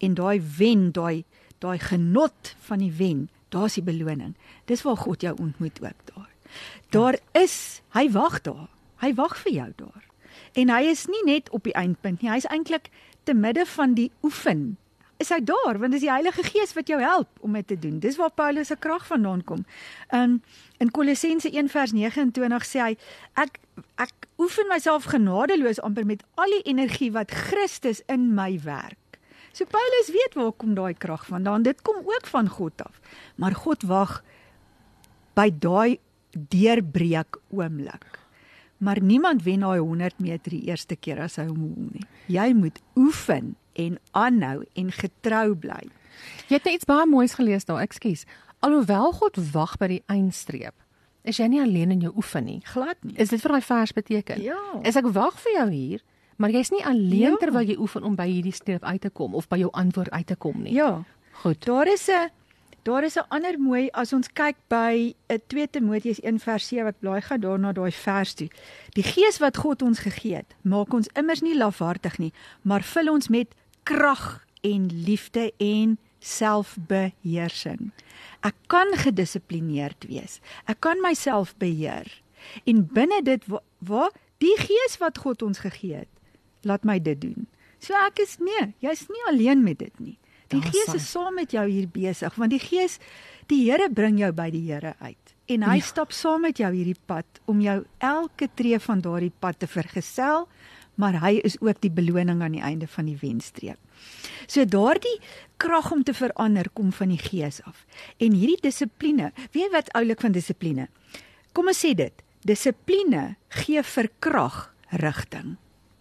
En daai wen, daai daai genot van die wen, daar's die beloning. Dis waar God jou ontmoet ook daar. Daar is, hy wag daar. Hy wag vir jou daar. En hy is nie net op die eindpunt nie, hy is eintlik te midde van die oefen. Is hy daar, want dis die Heilige Gees wat jou help om dit te doen. Dis waar Paulus se krag vandaan kom. Um, in Kolossense een vers negenentwintig sê hy, ek, ek oefen myself genadeloos amper met al die energie wat Christus in my werk. So Paulus weet waar kom daai krag vandaan, dit kom ook van God af. Maar God wag by daai deurbreek oomblik. Maar niemand wen daai honderd meter die eerste keer as hy hom hom nie. Jy moet oefen en aanhou en getrou bly. Jy het net iets baie moois gelees daar, ekskuus. Alhoewel God wag by die eindstreep, is jy nie alleen in jou oefen nie. Glad nie. Is dit vir daai vers beteken? Ja. Is ek wag vir jou hier, maar jy's nie alleen Ja. terwyl jy oefen om by hierdie streep uit te kom of by jou antwoord uit te kom nie. Ja. Goed. Daar is 'n daar is 'n ander mooi, as ons kyk by twee Timoteus een vers sewe, ek blaai gou daarna daai vers toe. Die Gees wat God ons gegee het, maak ons immers nie lafhartig nie, maar vul ons met krag en liefde en selfbeheersing. Ek kan gedissiplineerd wees. Ek kan myself beheer. En binne dit waar wa, die Gees wat God ons gegee het, laat my dit doen. So ek is nee, jy's nie alleen met dit nie. Die Daar Gees sy. is saam met jou hier besig, want die Gees, die Here bring jou by die Here uit. En hy Ja. stap saam met jou hierdie pad om jou elke tree van daardie pad te vergesel, maar hy is ook die beloning aan die einde van die wenstreep. So daardie krag om te verander kom van die Gees af. En hierdie dissipline, weet jy wat oulik van dissipline? Kom ons sê dit, dissipline gee vir krag rigting.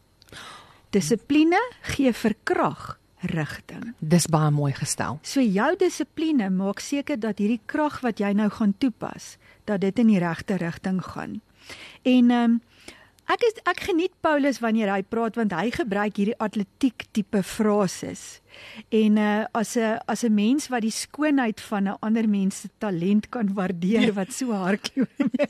Dissipline gee vir krag rigting. Dis baie mooi gestel. So jou dissipline maak seker dat hierdie krag wat jy nou gaan toepas, dat dit in die regte rigting gaan. En ehm um, ek is ek geniet Paulus wanneer hy praat, want hy gebruik hierdie atletiek tipe frases. En uh, as 'n as 'n mens wat die skoonheid van 'n ander mens se talent kan waardeer wat so hardloop.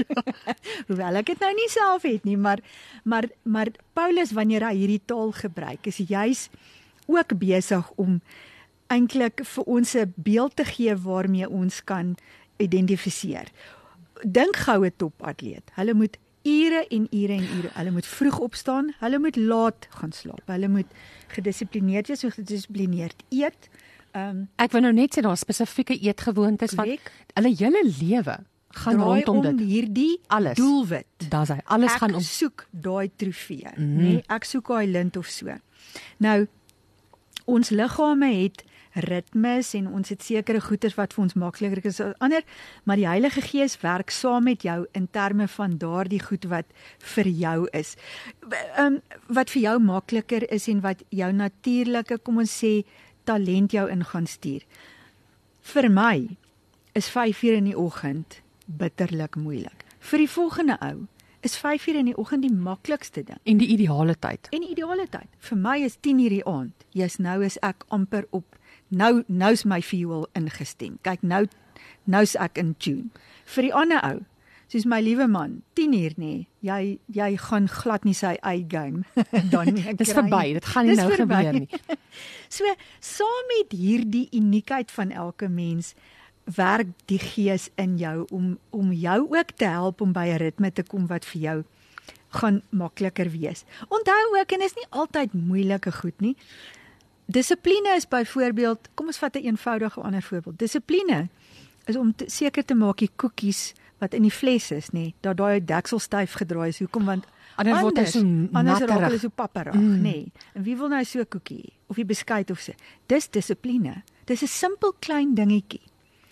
Hoewel ek dit nou nie self het nie, maar maar maar Paulus wanneer hy hierdie taal gebruik, is juis ook besig om eintlik vir ons 'n beeld te gee waarmee ons kan identifiseer. Dink gou 'n topatleet. Hulle moet ure en ure en ure. Hulle moet vroeg opstaan, hulle moet laat gaan slaap. Hulle moet gedissiplineerd wees, so gedissiplineerd eet. Ehm um, Ek wil nou net sê daar spesifieke eetgewoontes wat Korrek. hulle hele lewe gaan draai rondom om dit. hierdie Alles. doelwit. Daar's hy. Alles ek gaan om soek daai trofee, Mhm. mm. nee, ek soek daai lint of so. Nou ons liggame het ritmes en ons het sekere goeders wat vir ons makliker is as ander, maar die Heilige Gees werk saam met jou in terme van daardie goed wat vir jou is. Um, wat vir jou makliker is en wat jou natuurlike, kom ons sê, talent jou in gaan stuur. Vir my is vyf uur in die oggend bitterlik moeilik. Vir die volgende ou is vyf uur in die oggend die maklikste ding. en die ideale tyd. En die ideale tyd. Vir my is tien uur die aand. Jy's nou is ek amper op nou nou's my fuel ingestem. Kyk nou nou's ek in tune. Vir die ander ou, soos my liewe man, tien uur nê. Jy jy gaan glad nie sy eie game dan nie. Dis kry verby, nie. dit gaan nie Dis nou verby. gebeur nie. So saam met hierdie uniekheid van elke mens werk die Gees in jou om om jou ook te help om by 'n ritme te kom wat vir jou gaan makliker wees. Onthou ook, en is nie altyd moeilike goed nie. Dissipline is byvoorbeeld, kom ons vat 'n eenvoudige ander voorbeeld. Dissipline is om te, seker te maak die koekies wat in die fles is, nê, dat daai deksel styf gedraai is. Hoekom? Want Anders word hy so anders raak natterig. hulle so papperig, Mm. nê. En wie wil nou so 'n koekie of 'n beskuit of so? Dis dissipline. Dis 'n simpel klein dingetjie.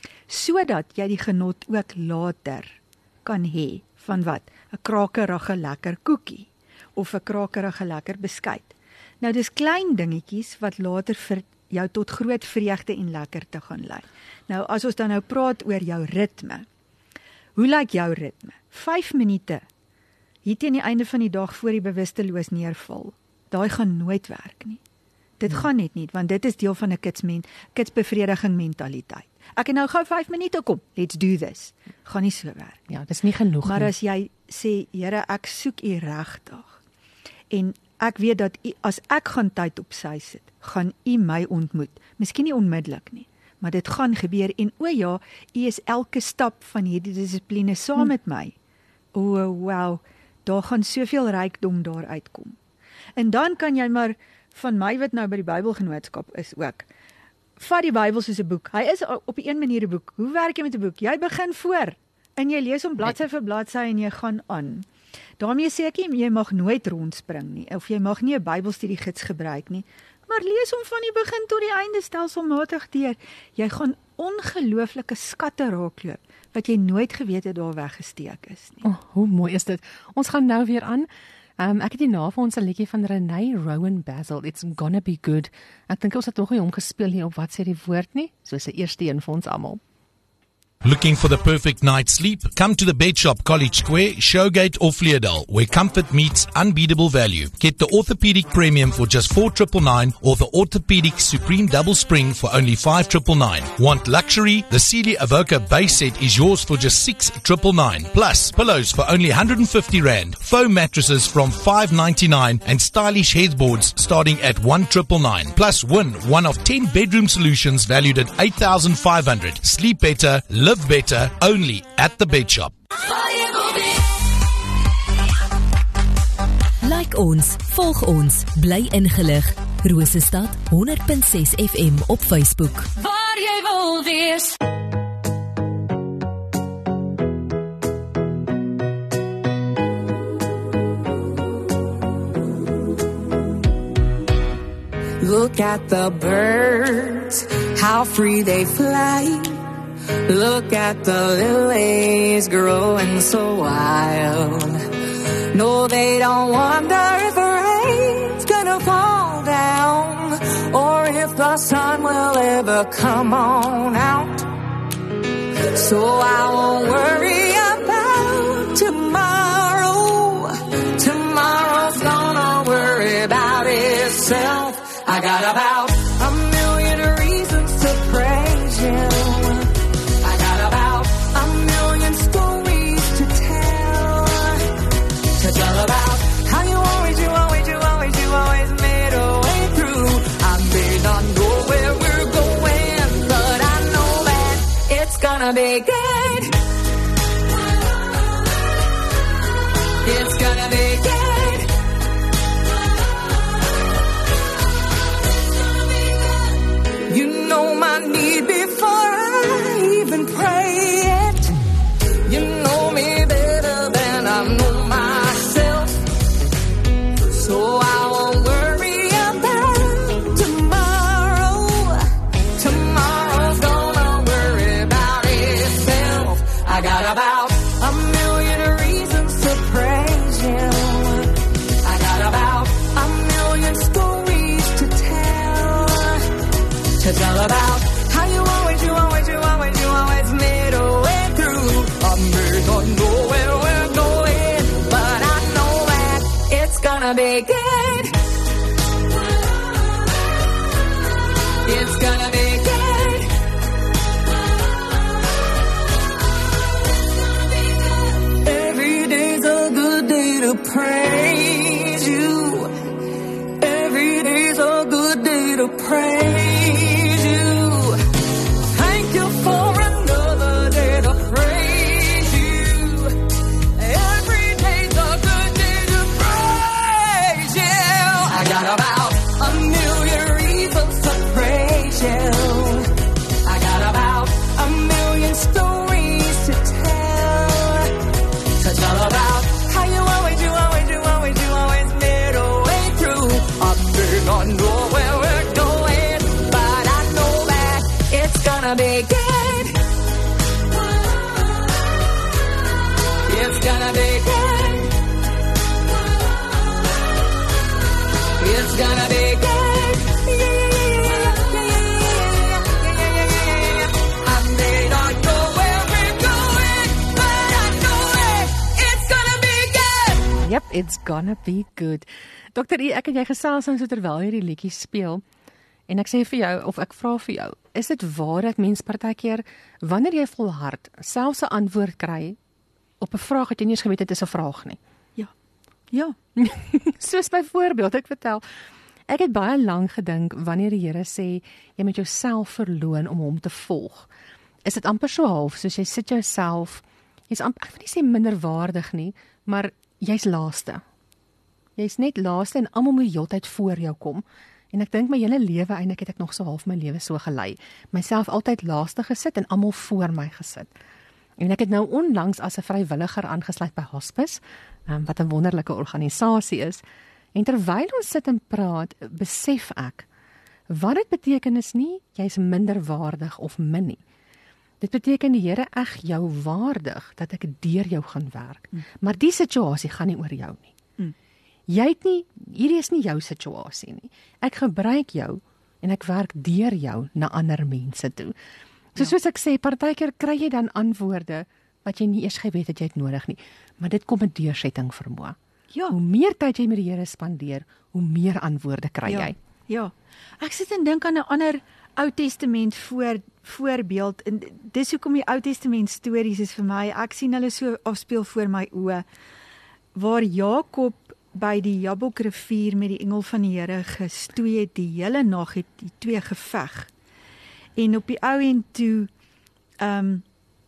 Sodat jy die genot ook later kan hê van wat? 'n krakerige lekker koekie of 'n krakerige lekker beskuit. Nou dis klein dingetjies wat later vir jou tot groot vreugde en lekkerte gaan lei. Nou as ons dan nou praat oor jou ritme. Hoe lyk jou ritme? vyf minute. Hier teen die einde van die dag voor die bewusteloos neerval. Daai gaan nooit werk nie. Dit gaan net nie, want dit is deel van 'n kitsmen, kitsbevrediging mentaliteit. Ek het nou gou vyf minute kom. Let's do this. Gaan nie so werk. Ja, dis nie genoeg Maar nie. as jy sê, Here, ek soek U regtig. En ek weet dat u, as ek gaan tyd op sy sit, gaan u my ontmoet. Miskien nie onmiddellik nie, maar dit gaan gebeur en o ja, u is elke stap van hierdie dissipline saam met my. O, wow, daar gaan soveel rykdom daar uitkom. En dan kan jy maar, van my wat nou by die Bybelgenootskap is ook, vat die Bybel soos 'n boek. Hy is op 'n een manier 'n boek. Hoe werk jy met 'n boek? Jy begin voor, en jy lees om bladsy vir bladsy en jy gaan aan. Daarmee sê ek nie, jy mag nooit rondspring nie, of jy mag nie 'n Bybelstudiegids gebruik nie, maar lees hom van die begin tot die einde stelselmatig deur. Jy gaan ongelooflike skatte raakloop, wat jy nooit geweet het daar weggesteek is nie. Oh, hoe mooi is dit. Ons gaan nou weer aan. Um, ek het hier na vir ons 'n liedjie van Renee Rowan Basil, It's Gonna Be Good. Ek dink ons het nog nie hom gespeel nie op wat sê die woord nie, soos 'n eerste een vir ons almal. Looking for the perfect night's sleep? Come to the Bed Shop, College Square, Showgate or Vleerdal, where comfort meets unbeatable value. Get the Orthopedic Premium for just four ninety-nine ninety or the Orthopedic Supreme Double Spring for only five ninety-nine ninety. Want luxury? The Celia Avoca base set is yours for just six ninety-nine ninety. Plus, pillows for only one hundred fifty rand, foam mattresses from five ninety-nine and stylish headboards starting at one ninety-nine ninety. Plus, win one of ten bedroom solutions valued at eight thousand five hundred. Sleep better, live better, only at the Bed Shop. Like ons, volg ons, bly ingelig. Rosestad honderd punt ses F M op Facebook. Waar jy wil wees. Look at the birds, how free they fly. Look at the lilies growing so wild. No, they don't wonder if rain's gonna fall down, or if the sun will ever come on out. So I won't worry about tomorrow. Tomorrow's gonna worry about itself. I got about a million reasons to praise you. Tell about how you always, you always, you always, you always made a way through. I may not know where we're going, but I know that it's gonna be good. It's gonna be good. You know my need before I even pray it. You know me better than I know my. So I won't worry about tomorrow. Tomorrow's gonna worry about itself. I got about a million reasons to praise you. I got about a million stories to tell. To tell about how you always, you always, you always, you always made a way through. I may not know where we're going, but I know that it's gonna be good. It's gonna be good. Every day's a good day to praise you. Every day's a good day to praise you. Thank you for another day to praise you. Every day's a good day to praise you. I got about a million reasons to praise you. I got about a million stories to tell. To tell about how you always, you always, you always, you always made a way through. I may not know where we're going, but I know that it's gonna be good. It's gonna be good. It's gonna be good. Yeah, yeah, yeah, yeah, yeah, yeah. I may not know where we're going, but I know it. It's gonna be good. Yep, it's gonna be good. Dokter E, ek en jy gesels nou so terwyl hierdie liedjie speel. En ek sê vir jou, of ek vra vir jou, is dit waar dat mens partykeer, wanneer jy volhard, selfs 'n antwoord kry op 'n vraag wat jy nie eens geweet het is 'n vraag nie? Ja. Ja. Soos byvoorbeeld, ek vertel, ek het baie lank gedink wanneer die Here sê jy moet jouself verloon om hom te volg. Is dit amper so half soos jy sit jouself, jy's amper, ek wil nie sê minderwaardig nie, maar jy's laaste. Jy's net laaste en almal moet die hele tyd voor jou kom. En ek dink my hele lewe eintlik het ek nog so half my lewe so gelei. Myself altyd laaste gesit en almal voor my gesit. En ek het nou onlangs as 'n vrywilliger aangesluit by Hospice, um, wat 'n wonderlike organisasie is. En terwyl ons sit en praat, besef ek, wat dit beteken is nie, jy's minderwaardig of min nie. Dit beteken die Here eg jou waardig, dat ek deur jou gaan werk. Mm. Maar die situasie gaan nie oor jou nie. Mm. Jy het nie, hierdie is nie jou situasie nie. Ek gebruik jou, en ek werk deur jou na ander mense toe. So ja. Soos ek sê, partykeer kry jy dan antwoorde, wat jy nie eers geweet het jy het nodig nie. Maar dit kom met deursetting vermoë. Ja. Hoe meer tyd jy met die Here spandeer, hoe meer antwoorde kry ja. jy. Ja, ek sit en dink aan 'n ander Ou Testament voor, voorbeeld, en dis hoekom die Ou Testament stories is vir my, ek sien hulle so afspeel voor my oë, waar Jakob by die Jabokrivier met die engel van die Here gestoei het, die hele nag het die twee geveg, en op die ou end toe, um,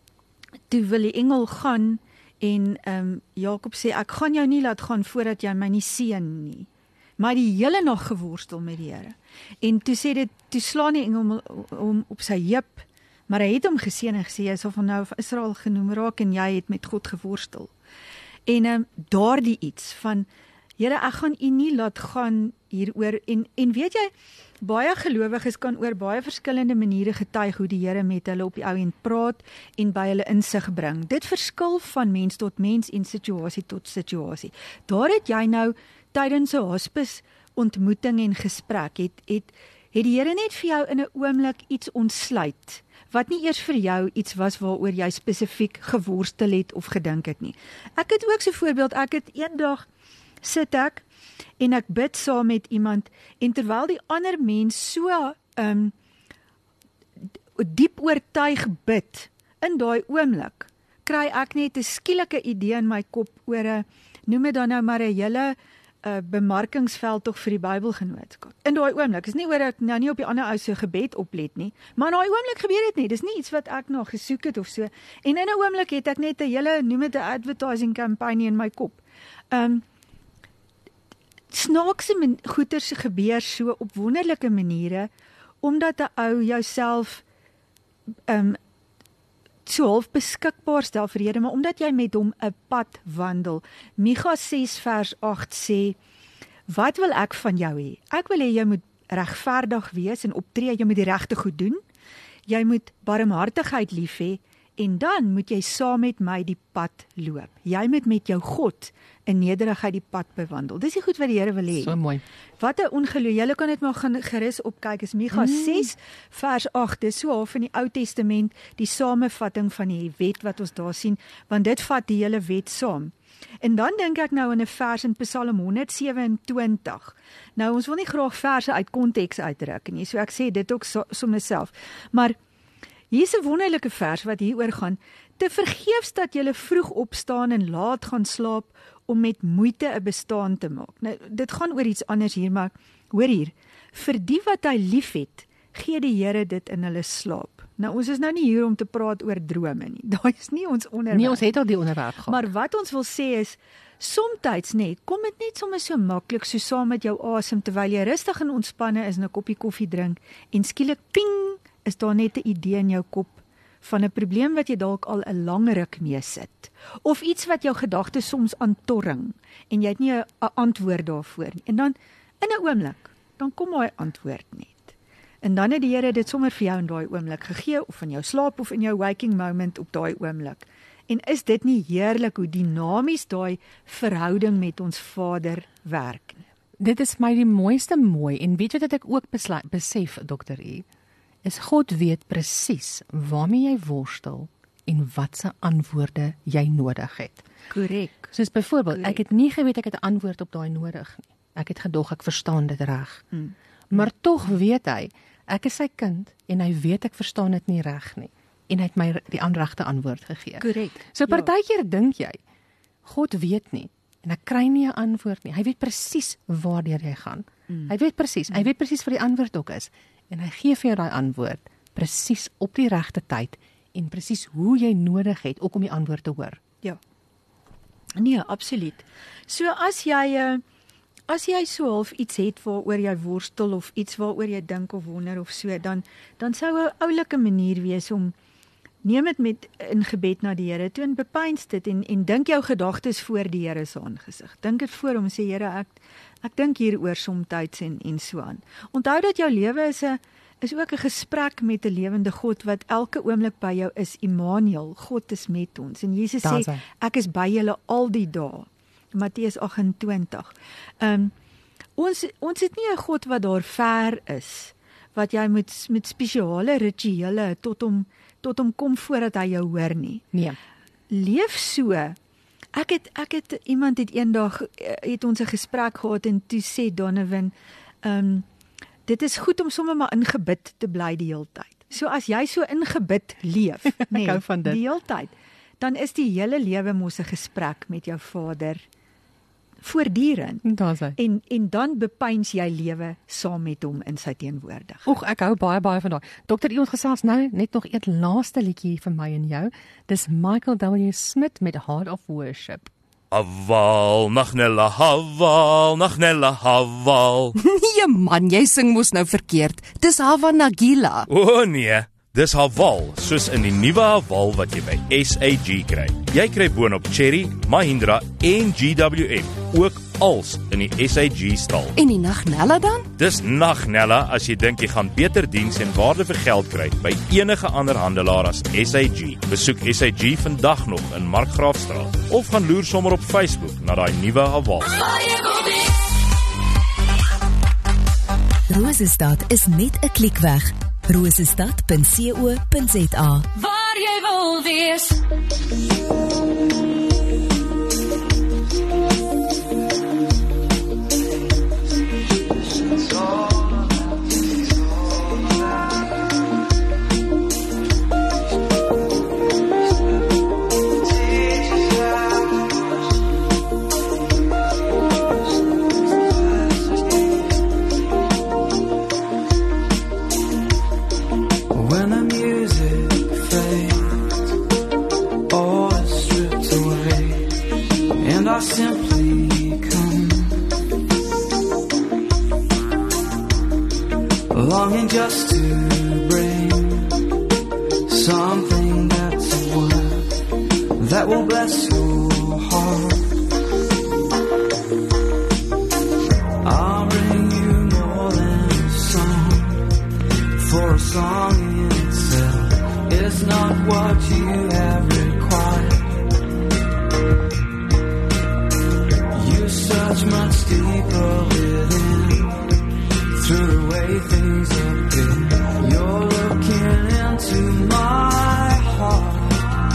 toe wil die engel gaan, en um, Jakob sê, ek gaan jou nie laat gaan voordat jy my nie seën nie. Maar die hele nag geworstel met die Here. En toe sê dit, toe slaan die engel hom op sy heup, maar hy het hom geseën en gesê, jy sal van nou van Israel genoem raak, en jy het met God geworstel. En um, daardie iets van, Here, ek gaan u nie laat gaan hieroor, en, en weet jy, baie gelowiges kan oor baie verskillende maniere getuig hoe die Here met hulle op die ou end praat, en by hulle insig bring. Dit verskil van mens tot mens, en situasie tot situasie. Daar het jy nou, tydens 'n hospice ontmoeting en gesprek, het, het, het die Here net vir jou in 'n oomblik iets ontsluit, wat nie eers vir jou iets was waaroor jy spesifiek geworstel het of gedink het nie. Ek het ook so voorbeeld, ek het eendag sit ek, en ek bid saam met iemand, en terwyl die ander mens so um, diep oortuig bid, in daai oomblik, kry ek net 'n skielike idee in my kop oor 'n, noem dit dan nou maar 'n hele Uh, bemarkingsveld tog vir die Bybelgenootskap. In daai oomblik, is nie oor ek nou nie op die ander ou se gebed oplet nie, maar in daai oomblik gebeur dit nie, dis nie iets wat ek nog gesoek het of so, en in 'n oomblik het ek net 'n hele, noem dit 'n advertising campaign in my kop. Um, snaakse goeters gebeur so op wonderlike maniere, omdat 'n ou jouself um, so half beskikbaar stel vir die Here, maar omdat jy met hom 'n pad wandel. Micha ses vers agt sê, wat wil ek van jou hê? Ek wil hê jy moet regverdig wees en optree, jy moet die regte goed doen, jy moet barmhartigheid lief hê, en dan moet jy saam met my die pad loop. Jy moet met jou God in nederigheid die pad bewandel. Dis die goed wat die Here wil hê. So mooi. Wat 'n ongeloof. Julle kan dit maar gaan gerus opkyk. Is Micha mm. ses vers agt. Dis so half in die Ou Testament die samevatting van die wet wat ons daar sien, want dit vat die hele wet saam. En dan dink ek nou in 'n vers in Psalm honderd sewe-en-twintig. Nou ons wil nie graag verse uit konteks uitruk nie, so ek sê dit ook so, so myself. Maar hier is 'n wonderlike vers wat hieroor gaan, te vergeefs dat julle vroeg opstaan en laat gaan slaap, om met moeite 'n bestaan te maak. Nou, dit gaan oor iets anders hier, maar hoor hier, vir die wat hy lief het, gee die Here dit in hulle slaap. Nou, ons is nou nie hier om te praat oor drome nie, daai is nie ons onderwerp. Nee, ons het al die onderwerp gehad. Maar wat ons wil sê is, somtyds net, kom dit net sommer so maklik, so saam met jou asem, terwyl jy rustig en ontspanne is en 'n koppie koffie drink, en skielik, ping, is daar net 'n idee in jou kop, van 'n probleem wat jy dalk al 'n lang ruk mee sit, of iets wat jou gedagtes soms aantorring, en jy het nie 'n antwoord daarvoor nie, en dan, in 'n oomblik, dan kom daai antwoord net, en dan het die Here dit sommer vir jou in daai oomblik gegee, of in jou slaap, of in jou waking moment op daai oomblik, en is dit nie heerlik hoe dinamies daai verhouding met ons Vader werk nie? Dit is my die mooiste mooi, en weet jy wat ek ook besluit, besef, dokter E, is God weet presies waarmee jy worstel en watse antwoorde jy nodig het. Korrek. Soos byvoorbeeld, ek het nie geweet ek het 'n antwoord op daai nodig nie. Ek het gedog ek verstaan dit reg. Hmm. Maar tog weet hy, ek is sy kind en hy weet ek verstaan dit nie reg nie. En hy het my die aanregte antwoord gegee. Korrek. So partykeer ja. dink jy, God weet nie. en ek kry nie 'n antwoord nie. Hy weet presies waardeur jy gaan. Mm. Hy weet presies, hy weet presies wat die antwoord ook is. En hy gee vir jou daai antwoord presies op die regte tyd en presies hoe jy nodig het ook om die antwoord te hoor. Ja. Nee, absoluut. So as jy uh, as jy so half iets het waaroor jy worstel of iets waaroor jy dink of wonder of so, dan dan sou 'n oulike manier wees om neem dit met in gebed na die Here toe en bepeins dit en en dink jou gedagtes voor die Here se aangesig. Dink dit voor hom, sê Here, ek ek dink hieroor somtyds en en so aan. Onthou dat jou lewe is 'n is ook 'n gesprek met 'n lewende God wat elke oomblik by jou is. Immanuel, God is met ons. En Jesus sê, Daza. ek is by julle al die dae. Matteus agt en twintig. Um, ons ons het nie 'n God wat daar ver is, wat jy met met spesiale rituele tot hom tot hom kom voordat hy jou hoor nie. Nee. Leef so. Ek het ek het iemand het eendag het ons 'n gesprek gehad en toe sê Donovan, um, dit is goed om sommer maar in gebid te bly die hele tyd. So as jy so in gebid leef, nee, hou van dit. die hele tyd, dan is die hele lewe mos 'n gesprek met jou Vader voortdurend. Daar's hy. En en dan bepeins jy lewe saam met hom in sy teenwoordigheid. Oeg, ek hou baie baie van daai. Dokter Ion gesels nou net nog een laaste liedjie vir my en jou. Dis Michael W. Smith met Heart of Worship. Haval, Nagnella, Haval, Nagnella, Haval. Nee man, jy sing mos nou verkeerd. Dis Hava Nagila. O oh, nee, dis Haval, soos in die nuwe Haval wat jy by S A G kry. Jy kry boonop Cherry, Mahindra en G W M, ook als in die S A G stal. En die Nagnella dan? Dis Nagnella as jy dink jy gaan beter diens en waarde vir geld kry by enige ander handelaar as S A G. Besoek S A G vandag nog in Markgraafstraat of gaan loer sommer op Facebook na daai nuwe Haval. Rosestad is net 'n klik weg. rosestad punt co punt za. Waar jy wil wees. When the music fades, all is stripped away, and I simply come, longing just to bring something that's a word that will bless your heart. I'll bring you more than a song, for a song in itself is not what you have required. You search much deeper within, through the way things appear. You're looking into my heart,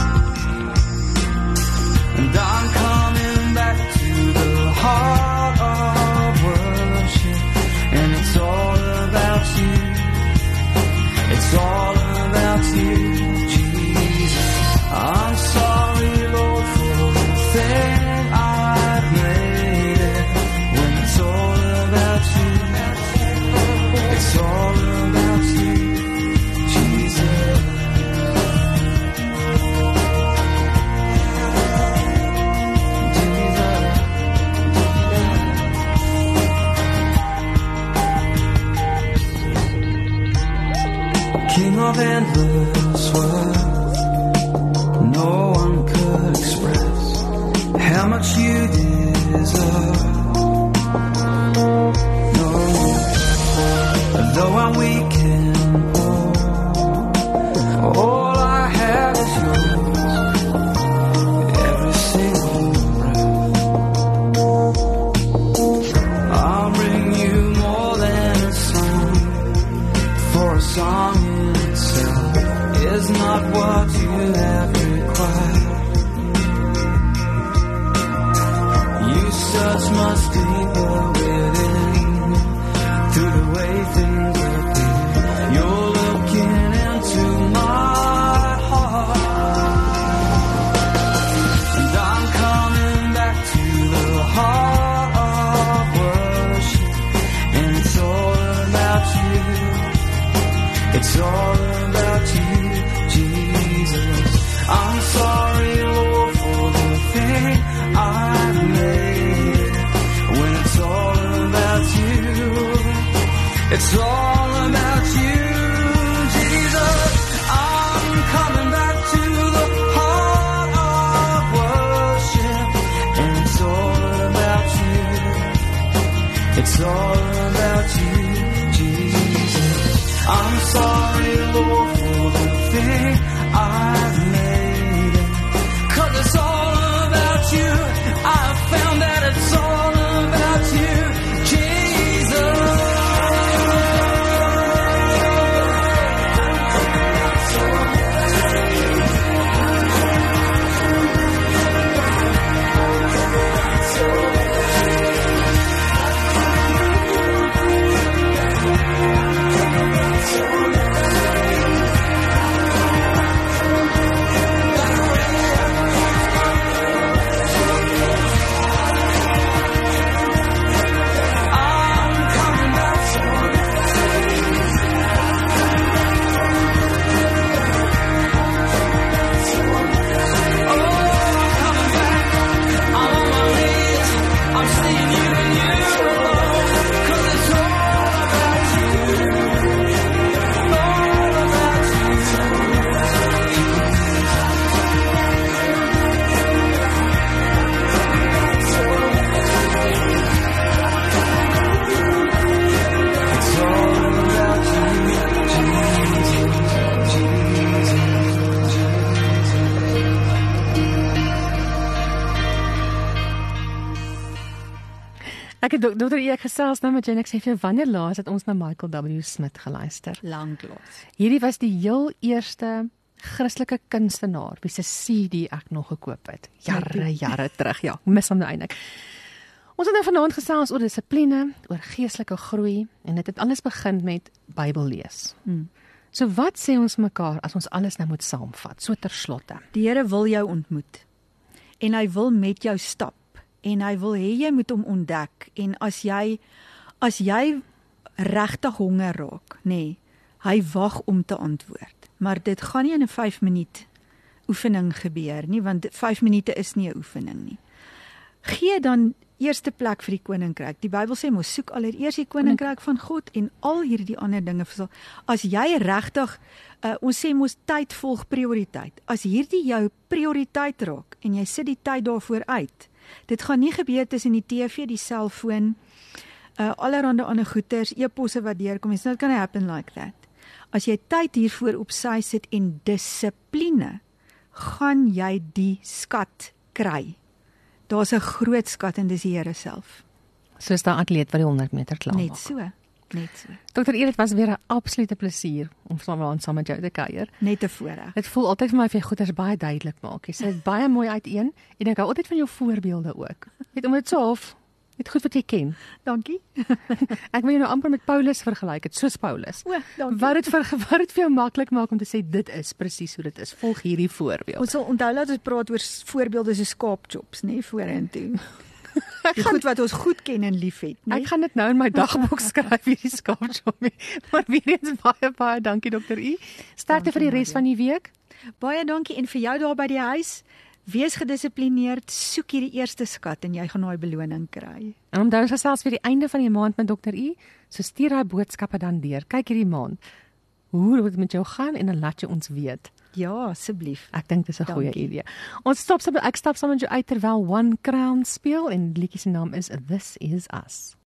and I'm coming back to the heart of worship, and it's all about you. It's all about you, Jesus. I'm sorry, Lord, for the thing I've made it. When it's all about you, it's all about you, Jesus. King of endless worth, no one could express how much you deserve. No, though I'm weak and poor, all I have is yours, every single breath. I'll bring you more than a song, for a song is not what you have required. You search much deeper within, through the way things appear. You're looking into my heart, and I'm coming back to the It's all about you, Jesus. I'm sorry, Lord, for the thing I've made. When it's all about you, it's all about you, Jesus. I'm coming back to the heart of worship, and it's all about you. It's all about you, Jesus. I'm sorry, Lord, for the thing I've made. 'Cause it's all about you. I've found that it's all about you, Jesus. Ek het dok- dokter E, ek gesels nou met jou en ek sê vir jou, wanneer laas het ons na Michael W. Smith geluister? Lanklaas. Hierdie was die heel eerste Christelike kunstenaar wie se C D ek nog gekoop het. Jare, jare terug, ja, mis hom nou eintlik. Ons het nou vanaand gesels oor dissipline, oor geestelike groei en dit het alles begin met Bybel lees. Hmm. So wat sê ons mekaar as ons alles nou moet saamvat, so ter slotte? Die Here wil jou ontmoet en hy wil met jou stap en hy wil hê jy moet hom ontdek en as jy as jy regtig honger raak, nê, nee, hy wag om te antwoord. Maar dit gaan nie in 'n vyf minuut oefening gebeur nie, want vyf minute is nie 'n oefening nie. Gee dan eerste plek vir die koninkryk. Die Bybel sê mos soek allereers die koninkryk van God en al hierdie ander dinge. As jy regtig, uh, ons sê mos tyd volg prioriteit. As hierdie jou prioriteit raak en jy sit die tyd daarvoor uit, dit gaan nie gebeur tussen die T V, die selfoon, uh, allerhande ander goeters, e-posse wat deurkom. It's not gonna happen like that. As jy tyd hiervoor op sy sit en dissipline, gaan jy die skat kry. Daar's 'n groot skat en dis die Here self. Soos daai atleet wat die honderd meter klaar maak. Net so, net so. Dokter E, dit was weer 'n absolute plesier om saam saam met jou te kuier. Net 'n voorreg. Dit voel altyd vir my of jy goeders baie duidelik maak. Jy sê dit baie mooi uiteen en ek hou altyd van jou voorbeelde ook. Net om dit so half net goed wat jy ken. Dankie. Ek wil jou nou amper met Paulus vergelyk, het soos Paulus. O, dankie. Wat dit vir wat dit vir jou maklik maak om te sê dit is presies hoe dit is. Volg hierdie voorbeeld. Ons sal onthou dat ons praat oor voorbeelde so skaapchops, nê, vorentoe. Die goed wat ons goed ken en liefhet, nê. Ek gaan dit nou in my dagboek skryf hierdie skaapchop. Maar weer eens baie baie dankie dokter U. Sterkte vir die res van die week. Baie dankie en vir jou daar by die huis. Wees gedissiplineerd, soek hierdie eerste skat en jy gaan daai beloning kry. En onthou ons gesels vir die einde van die maand met dokter U, so stuur daai boodskappe dan deur. Kyk hierdie maand hoe dit met jou gaan en dan laat jy ons weet. Ja, asseblief. Ek dink dis 'n goeie idee. Ons stop ek stap saam met jou uit terwyl One Crown speel en die liedjie se naam is This Is Us.